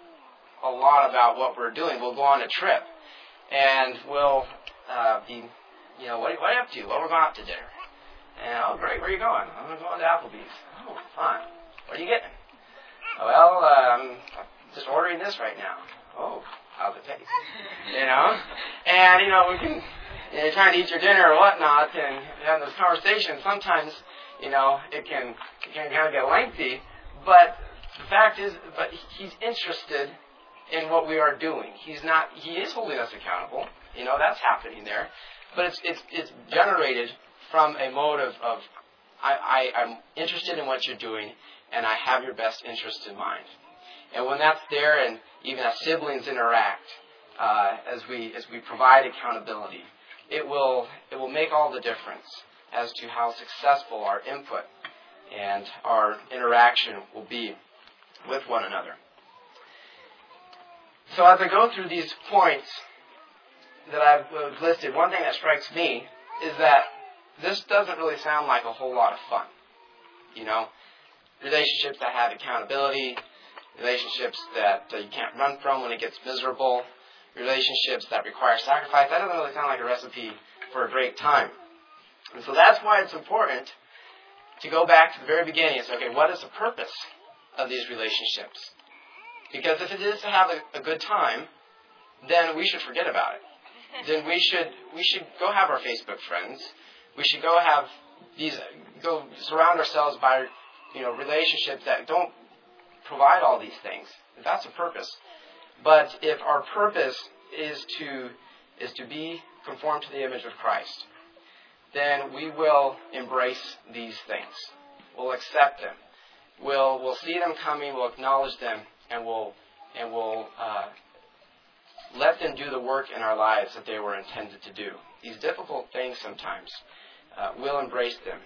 a lot about what we're doing. We'll go on a trip and we'll uh, be, you know, what, what are you up to? Well, we're going out to dinner. And, oh, great, where are you going? I'm going to Applebee's. Oh, fun. What are you getting? Well, uh, I'm just ordering this right now. Oh, how's it taste? You know? And, you know, we can, you know, you're trying to eat your dinner or whatnot, and have this conversation. Sometimes, you know, it can, it can kind of get lengthy, but the fact is, but he's interested in what we are doing. He's not, he is holding us accountable. You know, that's happening there. But it's, it's, it's generated from a motive of, I, I, I'm interested in what you're doing, and I have your best interest in mind. And when that's there, and even as siblings interact, uh, as we as we provide accountability, it will it will make all the difference as to how successful our input and our interaction will be with one another. So as I go through these points that I've listed, one thing that strikes me is that this doesn't really sound like a whole lot of fun. You know, relationships that have accountability, relationships that uh, you can't run from when it gets miserable, relationships that require sacrifice, that doesn't really sound like a recipe for a great time. And so that's why it's important to go back to the very beginning and say, okay, what is the purpose of these relationships? Because if it is to have a, a good time, then we should forget about it. Then we should we should go have our Facebook friends. We should go have these go surround ourselves by you know relationships that don't provide all these things. That's a purpose. But if our purpose is to is to be conformed to the image of Christ, then we will embrace these things. We'll accept them. We'll we'll see them coming. We'll acknowledge them, and we'll and we'll uh, let them do the work in our lives that they were intended to do. These difficult things sometimes, uh, we'll embrace them.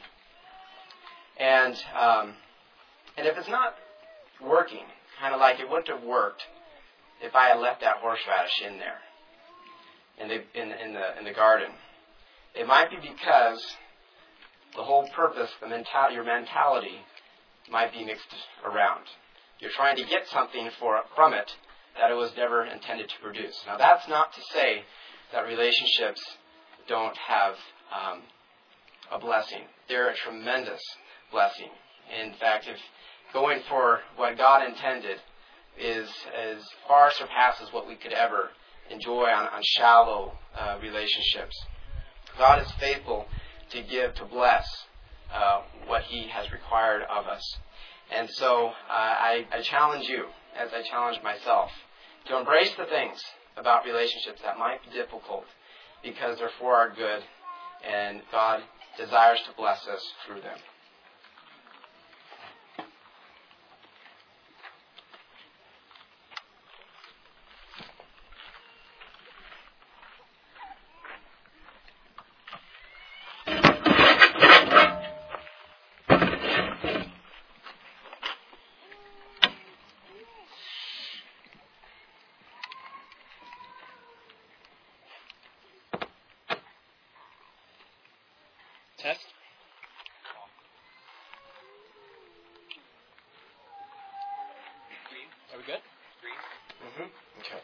And um, and if it's not working, kind of like it wouldn't have worked if I had left that horseradish in there, in the in, in the in the garden. It might be because the whole purpose, the mental, your mentality, might be mixed around. You're trying to get something for from it that it was never intended to produce. Now, that's not to say that relationships don't have um, a blessing. They're a tremendous blessing. In fact, if going for what God intended is as far surpasses what we could ever enjoy on, on shallow uh, relationships. God is faithful to give, to bless uh, what He has required of us. And so uh, I, I challenge you, as I challenge myself, to embrace the things about relationships that might be difficult because they're for our good and God desires to bless us through them. Test. Green. Are we good? Green. Mm-hmm. Okay.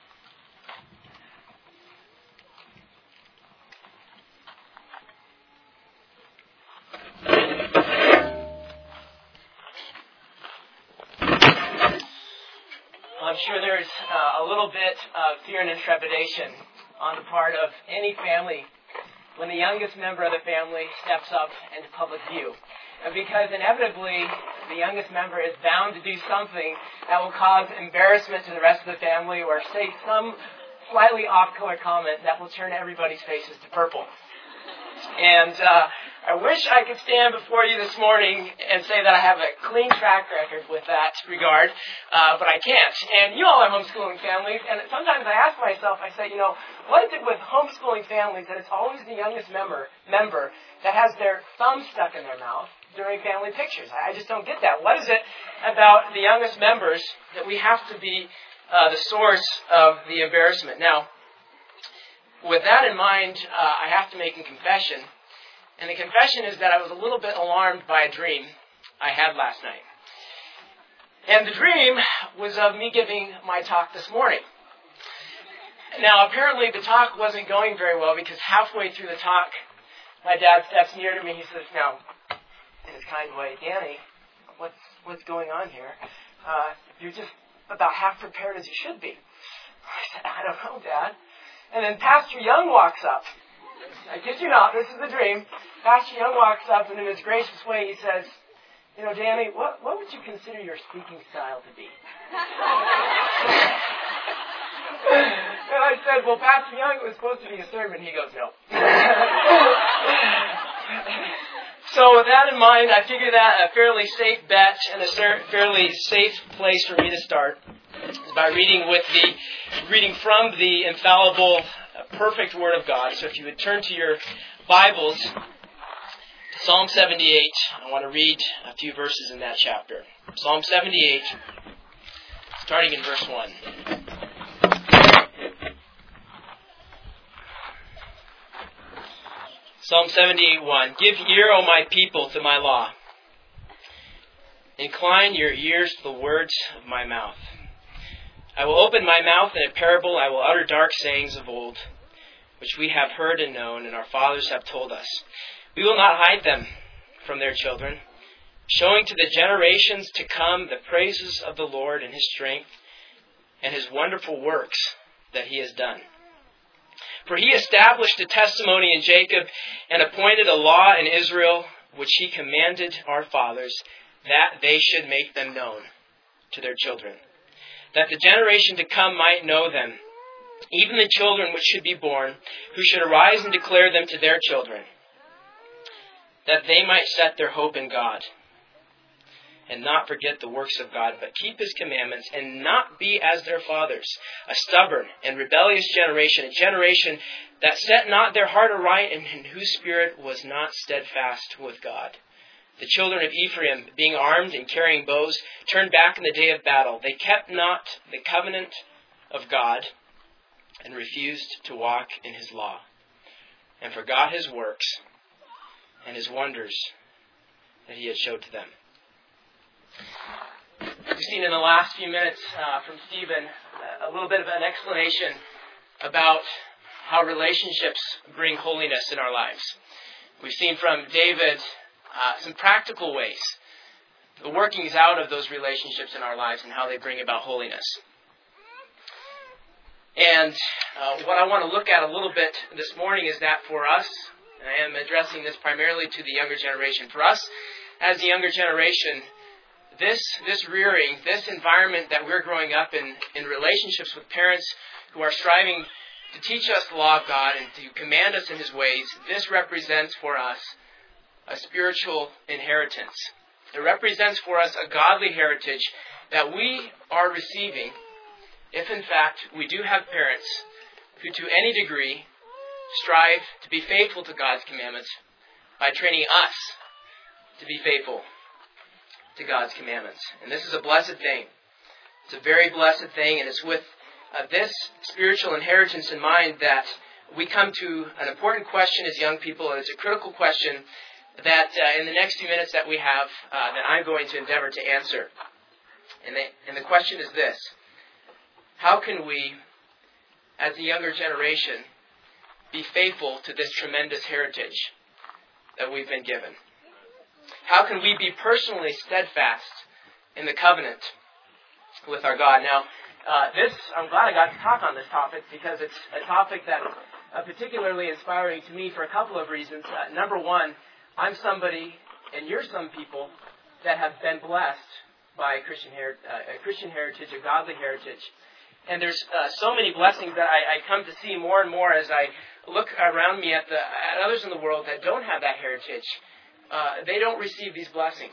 I'm sure there's uh, a little bit of fear and trepidation on the part of any family when the youngest member of the family steps up into public view. And because inevitably the youngest member is bound to do something that will cause embarrassment to the rest of the family or say some slightly off-color comment that will turn everybody's faces to purple. And uh, I wish I could stand before you this morning and say that I have a clean track record with that regard, uh, but I can't. And you all have homeschooling families, and sometimes I ask myself, I say, you know, what is it with homeschooling families that it's always the youngest member member that has their thumb stuck in their mouth during family pictures? I just don't get that. What is it about the youngest members that we have to be uh, the source of the embarrassment? Now, with that in mind, uh, I have to make a confession. And the confession is that I was a little bit alarmed by a dream I had last night. And the dream was of me giving my talk this morning. Now, apparently the talk wasn't going very well because halfway through the talk, my dad steps near to me. He says, now, in his kind way, Danny, what's what's going on here? Uh, you're just about half prepared as you should be. I said, I don't know, Dad. And then Pastor Young walks up. I kid you not, this is the dream. Pastor Young walks up, and in his gracious way, he says, you know, Danny, what, what would you consider your speaking style to be? And I said, well, Pastor Young, it was supposed to be a sermon. He goes, no. So with that in mind, I figured that a fairly safe bet and a fairly safe place for me to start is by reading with the reading from the infallible, perfect Word of God. So if you would turn to your Bibles, to Psalm seventy-eight, I want to read a few verses in that chapter. Psalm seventy-eight, starting in verse one. Psalm seventy-eight, one. Give ear, O my people, to my law. Incline your ears to the words of my mouth. I will open my mouth in a parable. I will utter dark sayings of old, which we have heard and known, and our fathers have told us. We will not hide them from their children, showing to the generations to come the praises of the Lord and His strength and His wonderful works that He has done. For He established a testimony in Jacob and appointed a law in Israel, which He commanded our fathers, that they should make them known to their children, that the generation to come might know them, even the children which should be born, who should arise and declare them to their children, that they might set their hope in God, and not forget the works of God, but keep His commandments, and not be as their fathers, a stubborn and rebellious generation, a generation that set not their heart aright, and in whose spirit was not steadfast with God. The children of Ephraim, being armed and carrying bows, turned back in the day of battle. They kept not the covenant of God, and refused to walk in His law, and forgot His works and His wonders that He had showed to them. We've seen in the last few minutes uh, from Stephen uh, a little bit of an explanation about how relationships bring holiness in our lives. We've seen from David uh, some practical ways, the workings out of those relationships in our lives and how they bring about holiness. And uh, what I want to look at a little bit this morning is that for us, and I am addressing this primarily to the younger generation, for us as the younger generation, This this rearing, this environment that we're growing up in, in relationships with parents who are striving to teach us the law of God and to command us in His ways, this represents for us a spiritual inheritance. It represents for us a godly heritage that we are receiving if, in fact, we do have parents who, to any degree, strive to be faithful to God's commandments by training us to be faithful to God's commandments. And this is a blessed thing. It's a very blessed thing, and it's with uh, this spiritual inheritance in mind that we come to an important question as young people, and it's a critical question that uh, in the next few minutes that we have, uh, that I'm going to endeavor to answer. And the, and the question is this: how can we, as the younger generation, be faithful to this tremendous heritage that we've been given? How can we be personally steadfast in the covenant with our God? Now, uh, this, I'm glad I got to talk on this topic because it's a topic that's uh, particularly inspiring to me for a couple of reasons. Uh, number one, I'm somebody, and you're some people, that have been blessed by a Christian, her- uh, a Christian heritage, a godly heritage. And there's uh, so many blessings that I, I come to see more and more as I look around me at, the, at others in the world that don't have that heritage. Uh, they don't receive these blessings.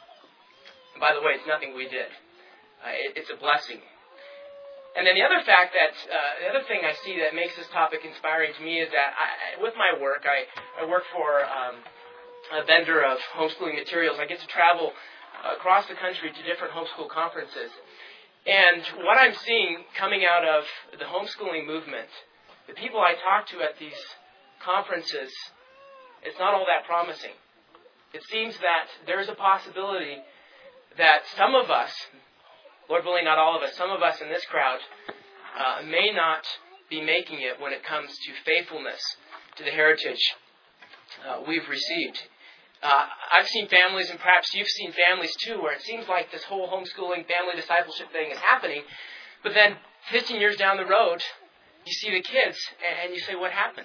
And by the way, it's nothing we did. Uh, it, it's a blessing. And then the other fact that, uh, the other thing I see that makes this topic inspiring to me is that I, with my work, I, I work for um, a vendor of homeschooling materials. I get to travel across the country to different homeschool conferences. And what I'm seeing coming out of the homeschooling movement, the people I talk to at these conferences, it's not all that promising. It seems that there's a possibility that some of us, Lord willing, not all of us, some of us in this crowd uh, may not be making it when it comes to faithfulness to the heritage uh, we've received. Uh, I've seen families, and perhaps you've seen families too, where it seems like this whole homeschooling, family discipleship thing is happening, but then fifteen years down the road, you see the kids, and you say, what happened?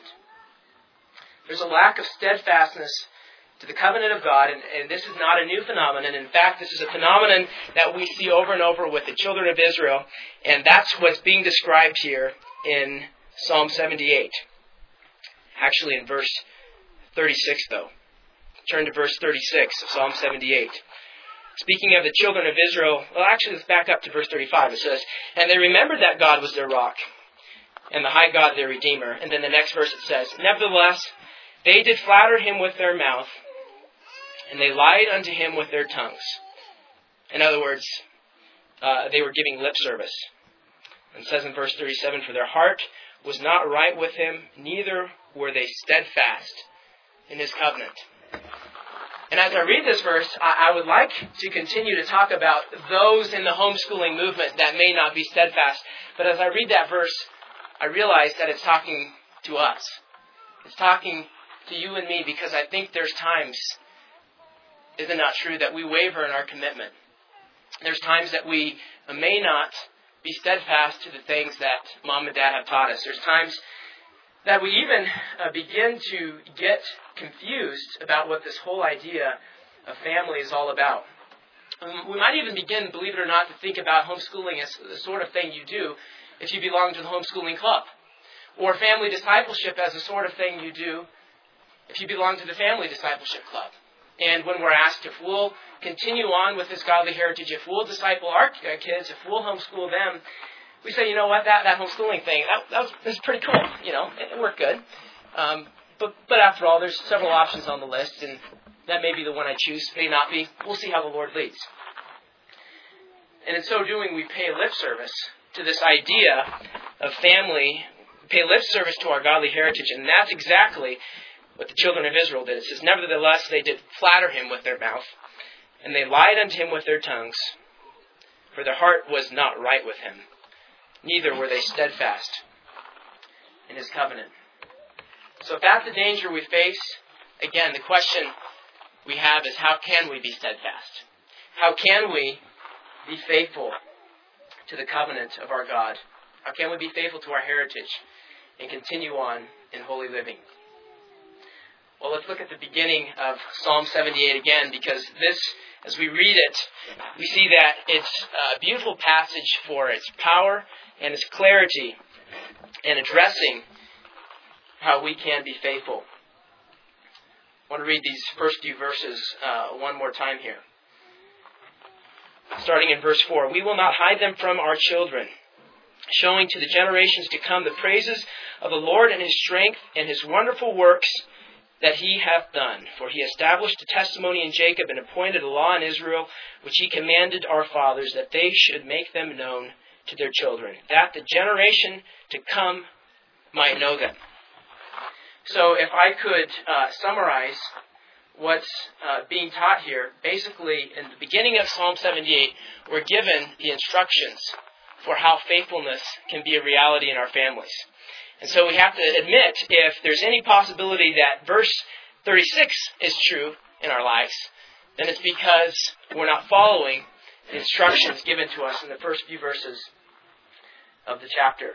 There's a lack of steadfastness to the covenant of God, and, and this is not a new phenomenon. In fact, this is a phenomenon that we see over and over with the children of Israel, and that's what's being described here in Psalm seventy-eight. Actually, in verse thirty-six, though. turn to verse thirty-six of Psalm seventy-eight. Speaking of the children of Israel, well, actually, let's back up to verse thirty-five. It says, "And they remembered that God was their rock, and the high God their Redeemer." And then the next verse it says, "Nevertheless, they did flatter him with their mouth, and they lied unto him with their tongues." In other words, uh, they were giving lip service. And it says in verse thirty-seven, "For their heart was not right with him, neither were they steadfast in his covenant." And as I read this verse, I, I would like to continue to talk about those in the homeschooling movement that may not be steadfast. But as I read that verse, I realize that it's talking to us. It's talking to you and me, because I think there's times, is it not true, that we waver in our commitment. There's times that we may not be steadfast to the things that mom and dad have taught us. There's times that we even uh, begin to get confused about what this whole idea of family is all about. Um, we might even begin, believe it or not, to think about homeschooling as the sort of thing you do if you belong to the homeschooling club, or family discipleship as the sort of thing you do if you belong to the family discipleship club. And when we're asked if we'll continue on with this godly heritage, if we'll disciple our kids, if we'll homeschool them, we say, you know what, that, that homeschooling thing, that, that, was, that was pretty cool. You know, it, it worked good. Um, but, but after all, there's several options on the list, and that may be the one I choose, may not be. We'll see how the Lord leads. And in so doing, we pay lip service to this idea of family, pay lip service to our godly heritage, and that's exactly what the children of Israel did. It says, "Nevertheless, they did flatter him with their mouth, and they lied unto him with their tongues, for their heart was not right with him, neither were they steadfast in his covenant." So if that's the danger we face, again, the question we have is, how can we be steadfast? How can we be faithful to the covenant of our God? How can we be faithful to our heritage and continue on in holy living? Well, let's look at the beginning of Psalm seventy-eight again, because this, as we read it, we see that it's a beautiful passage for its power and its clarity in addressing how we can be faithful. I want to read these first few verses uh, one more time here. Starting in verse four, "We will not hide them from our children, showing to the generations to come the praises of the Lord and his strength and his wonderful works that he hath done. For he established a testimony in Jacob and appointed a law in Israel, which he commanded our fathers, that they should make them known to their children, that the generation to come might know them." So if I could uh, summarize what's uh, being taught here, basically in the beginning of Psalm seventy-eight, we're given the instructions for how faithfulness can be a reality in our families. And so we have to admit, if there's any possibility that verse thirty-six is true in our lives, then it's because we're not following the instructions given to us in the first few verses of the chapter.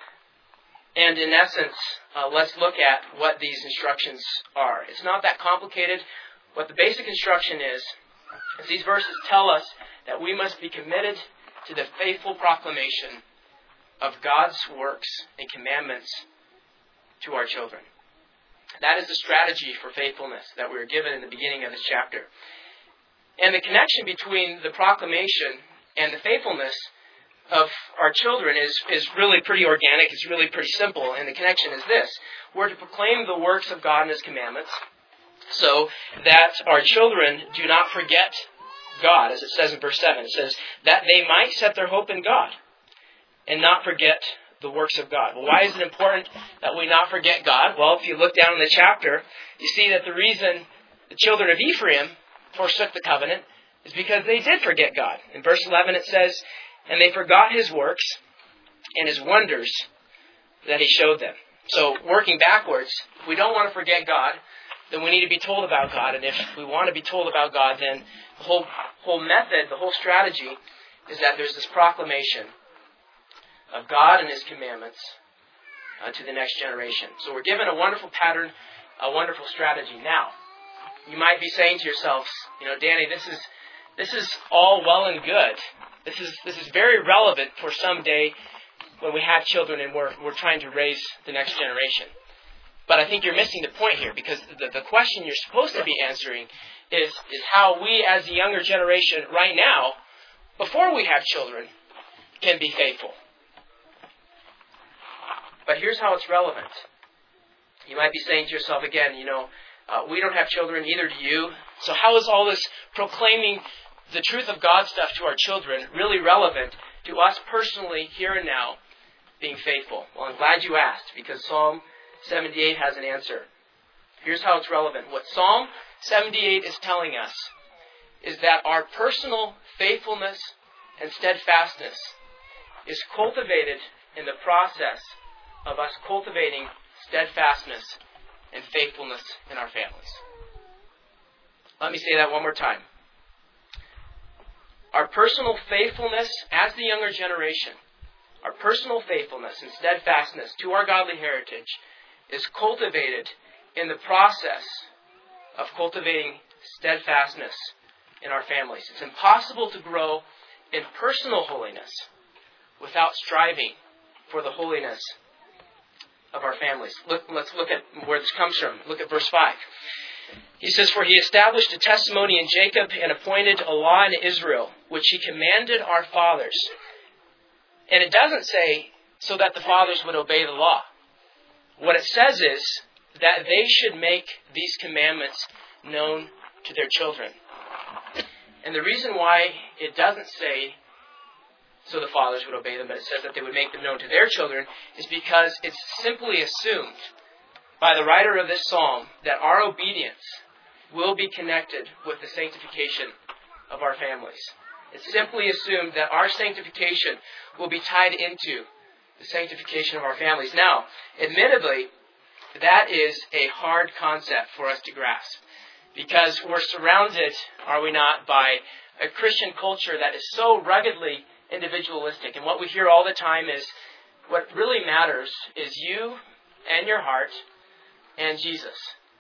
And in essence, uh, let's look at what these instructions are. It's not that complicated. What the basic instruction is, is these verses tell us that we must be committed to the faithful proclamation of God's works and commandments to our children. That is the strategy for faithfulness that we were given in the beginning of this chapter. And the connection between the proclamation and the faithfulness of our children is, is really pretty organic. It's really pretty simple. And the connection is this. We're to proclaim the works of God and his commandments so that our children do not forget God, as it says in verse seven. It says, that they might set their hope in God and not forget the works of God. Well, why is it important that we not forget God? Well, if you look down in the chapter, you see that the reason the children of Ephraim forsook the covenant is because they did forget God. In verse eleven it says, and they forgot his works and his wonders that he showed them. So, working backwards, if we don't want to forget God, then we need to be told about God. And if we want to be told about God, then the whole, whole method, the whole strategy is that there's this proclamation of God and his commandments uh, to the next generation. So we're given a wonderful pattern, a wonderful strategy. Now, you might be saying to yourselves, you know, Danny, this is this is all well and good. This is this is very relevant for someday when we have children and we're we're trying to raise the next generation. But I think you're missing the point here, because the, the question you're supposed to be answering is, is how we as the younger generation right now, before we have children, can be faithful. But here's how it's relevant. You might be saying to yourself again, you know, uh, we don't have children, neither do you. So how is all this proclaiming the truth of God stuff to our children really relevant to us personally here and now being faithful? Well, I'm glad you asked, because Psalm seventy-eight has an answer. Here's how it's relevant. What Psalm seventy-eight is telling us is that our personal faithfulness and steadfastness is cultivated in the process of us cultivating steadfastness and faithfulness in our families. Let me say that one more time. Our personal faithfulness as the younger generation, our personal faithfulness and steadfastness to our godly heritage is cultivated in the process of cultivating steadfastness in our families. It's impossible to grow in personal holiness without striving for the holiness of our families. Look, let's look at where this comes from. Look at verse five. He says, "For he established a testimony in Jacob and appointed a law in Israel, which he commanded our fathers." And it doesn't say so that the fathers would obey the law. What it says is that they should make these commandments known to their children. And the reason why it doesn't say so the fathers would obey them, but it says that they would make them known to their children, is because it's simply assumed by the writer of this psalm that our obedience will be connected with the sanctification of our families. It's simply assumed that our sanctification will be tied into the sanctification of our families. Now, admittedly, that is a hard concept for us to grasp, because we're surrounded, are we not, by a Christian culture that is so ruggedly individualistic. And what we hear all the time is what really matters is you and your heart and Jesus.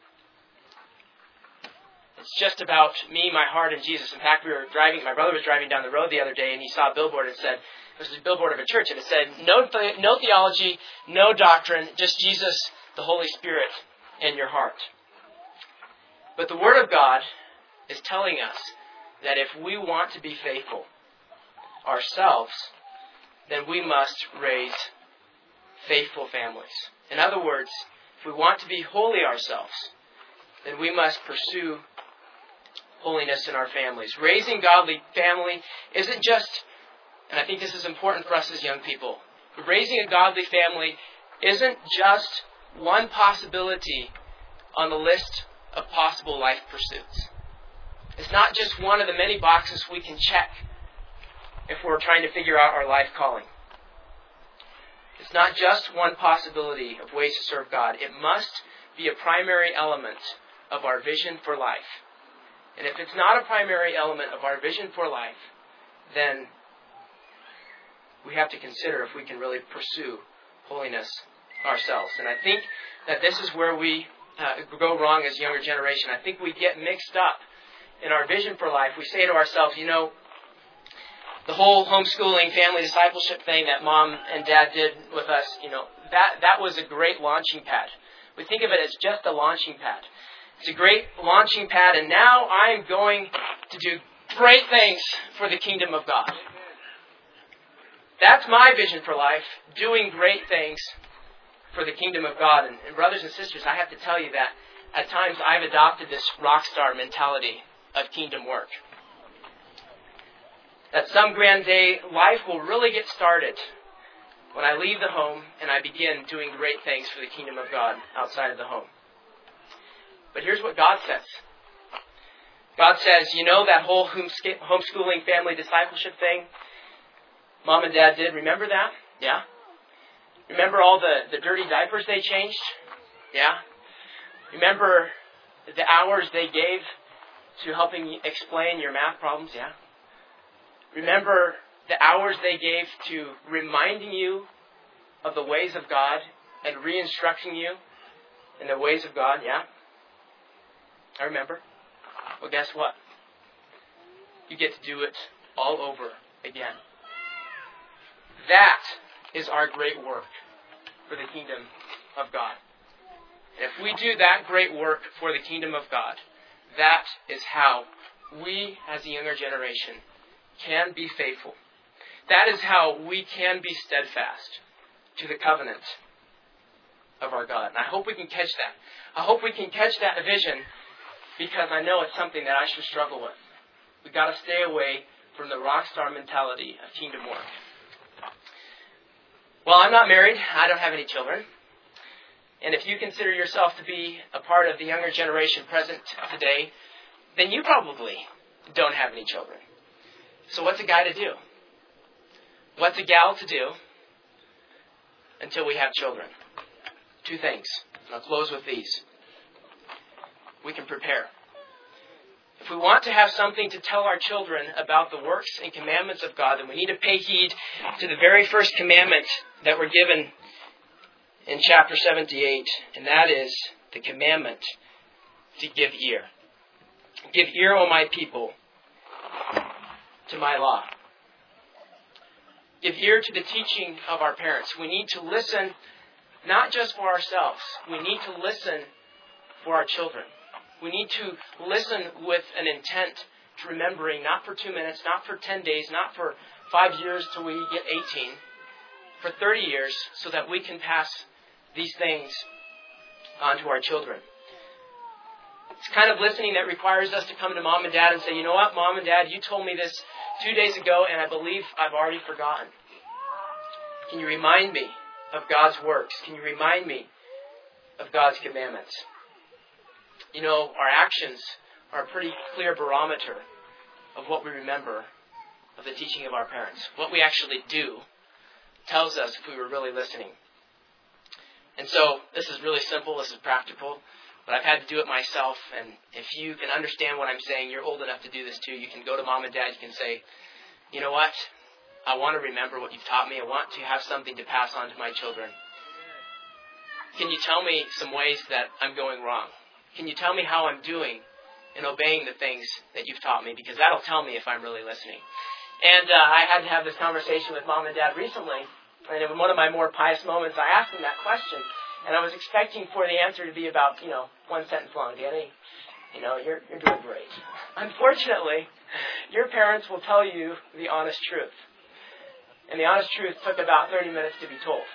It's just about me, my heart, and Jesus. In fact, we were driving, my brother was driving down the road the other day, and he saw a billboard and said, it was a billboard of a church, and it said, no, th- no theology, no doctrine, just Jesus, the Holy Spirit, and your heart. But the Word of God is telling us that if we want to be faithful ourselves, then we must raise faithful families. In other words, if we want to be holy ourselves, then we must pursue holiness in our families. Raising godly family isn't just, and I think this is important for us as young people, raising a godly family isn't just one possibility on the list of possible life pursuits. It's not just one of the many boxes we can check if we're trying to figure out our life calling. It's not just one possibility of ways to serve God. It must be a primary element of our vision for life. And if it's not a primary element of our vision for life, then we have to consider if we can really pursue holiness ourselves. And I think that this is where we uh, go wrong as a younger generation. I think we get mixed up in our vision for life. We say to ourselves, you know, the whole homeschooling, family discipleship thing that mom and dad did with us, you know, that, that was a great launching pad. We think of it as just a launching pad. It's a great launching pad, and now I'm going to do great things for the kingdom of God. That's my vision for life, doing great things for the kingdom of God. And, and brothers and sisters, I have to tell you that at times I've adopted this rock star mentality of kingdom work. That some grand day, life will really get started when I leave the home and I begin doing great things for the kingdom of God outside of the home. But here's what God says. God says, you know that whole homeschooling family discipleship thing mom and dad did? Remember that? Yeah? Remember all the, the dirty diapers they changed? Yeah? Remember the hours they gave to helping you explain your math problems? Yeah? Remember the hours they gave to reminding you of the ways of God and re-instructing you in the ways of God? Yeah? I remember. Well, guess what? You get to do it all over again. That is our great work for the kingdom of God. And if we do that great work for the kingdom of God, that is how we, as the younger generation, can be faithful. That is how we can be steadfast to the covenant of our God. And I hope we can catch that. I hope we can catch that vision, because I know it's something that I should struggle with. We've got to stay away from the rock star mentality of kingdom work. Well, I'm not married. I don't have any children. And if you consider yourself to be a part of the younger generation present today, then you probably don't have any children. So what's a guy to do? What's a gal to do until we have children? Two things. And I'll close with these. We can prepare. If we want to have something to tell our children about the works and commandments of God, then we need to pay heed to the very first commandment that we're given in chapter seventy-eight, and that is the commandment to give ear. Give ear, O my people, to my law. Give ear to the teaching of our parents. We need to listen not just for ourselves. We need to listen for our children. We need to listen with an intent to remembering, not for two minutes, not for ten days, not for five years till we get eighteen, for thirty years, so that we can pass these things on to our children. It's kind of listening that requires us to come to mom and dad and say, you know what, mom and dad, you told me this two days ago, and I believe I've already forgotten. Can you remind me of God's works? Can you remind me of God's commandments? You know, our actions are a pretty clear barometer of what we remember of the teaching of our parents. What we actually do tells us if we were really listening. And so, this is really simple, this is practical, but I've had to do it myself, and if you can understand what I'm saying, you're old enough to do this too. You can go to mom and dad, you can say, you know what, I want to remember what you've taught me, I want to have something to pass on to my children. Can you tell me some ways that I'm going wrong? Can you tell me how I'm doing in obeying the things that you've taught me? Because that'll tell me if I'm really listening. And uh, I had to have this conversation with mom and dad recently. And in one of my more pious moments, I asked them that question. And I was expecting for the answer to be about, you know, one sentence long. Danny, you know, you're, you're doing great. Unfortunately, your parents will tell you the honest truth. And the honest truth took about thirty minutes to be told.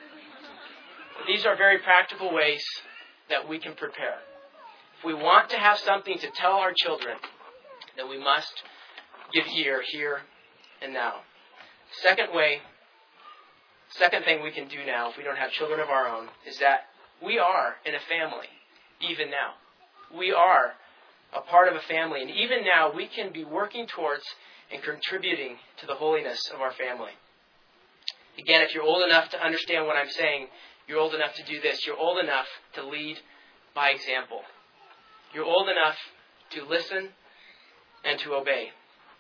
But these are very practical ways that we can prepare. If we want to have something to tell our children, then we must give ear here and now. Second way, second thing we can do now if we don't have children of our own is that we are in a family, even now. We are a part of a family, and even now we can be working towards and contributing to the holiness of our family. Again, if you're old enough to understand what I'm saying, you're old enough to do this. You're old enough to lead by example. You're old enough to listen and to obey,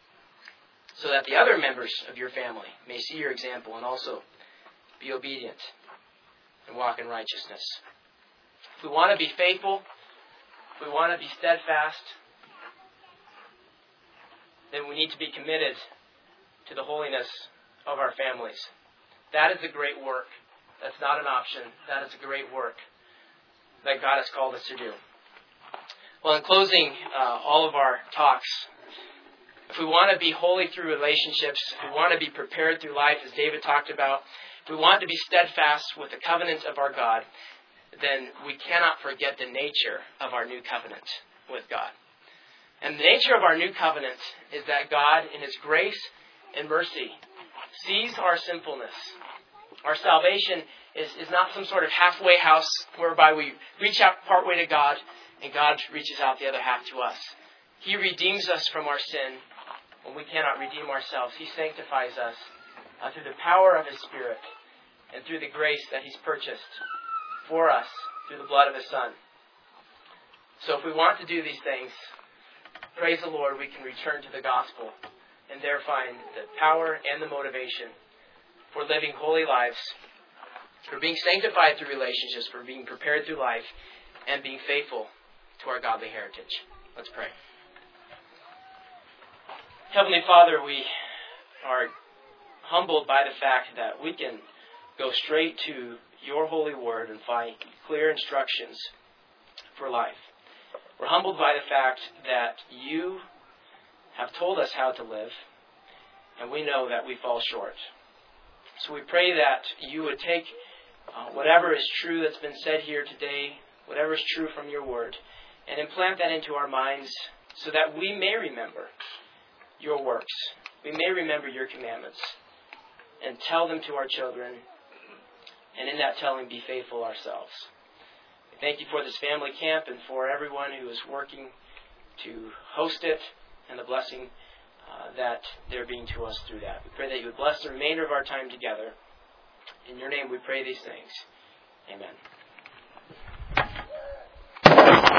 so that the other members of your family may see your example and also be obedient and walk in righteousness. If we want to be faithful, if we want to be steadfast, then we need to be committed to the holiness of our families. That is a great work. That's not an option. That is a great work that God has called us to do. Well, in closing uh, all of our talks, if we want to be holy through relationships, if we want to be prepared through life, as David talked about, if we want to be steadfast with the covenant of our God, then we cannot forget the nature of our new covenant with God. And the nature of our new covenant is that God, in His grace and mercy, sees our sinfulness. Our salvation is, is not some sort of halfway house whereby we reach out partway to God and God reaches out the other half to us. He redeems us from our sin when we cannot redeem ourselves. He sanctifies us uh, through the power of His Spirit and through the grace that He's purchased for us through the blood of His Son. So if we want to do these things, praise the Lord, we can return to the gospel and there find the power and the motivation for living holy lives, for being sanctified through relationships, for being prepared through life, and being faithful to our godly heritage. Let's pray. Heavenly Father, we are humbled by the fact that we can go straight to your holy word and find clear instructions for life. We're humbled by the fact that you have told us how to live, and we know that we fall short. So we pray that you would take uh, whatever is true that's been said here today, whatever is true from your word, and implant that into our minds so that we may remember your works. We may remember your commandments and tell them to our children, and in that telling be faithful ourselves. We thank you for this family camp and for everyone who is working to host it and the blessing uh, that they're being to us through that. We pray that you would bless the remainder of our time together. In your name we pray these things. Amen.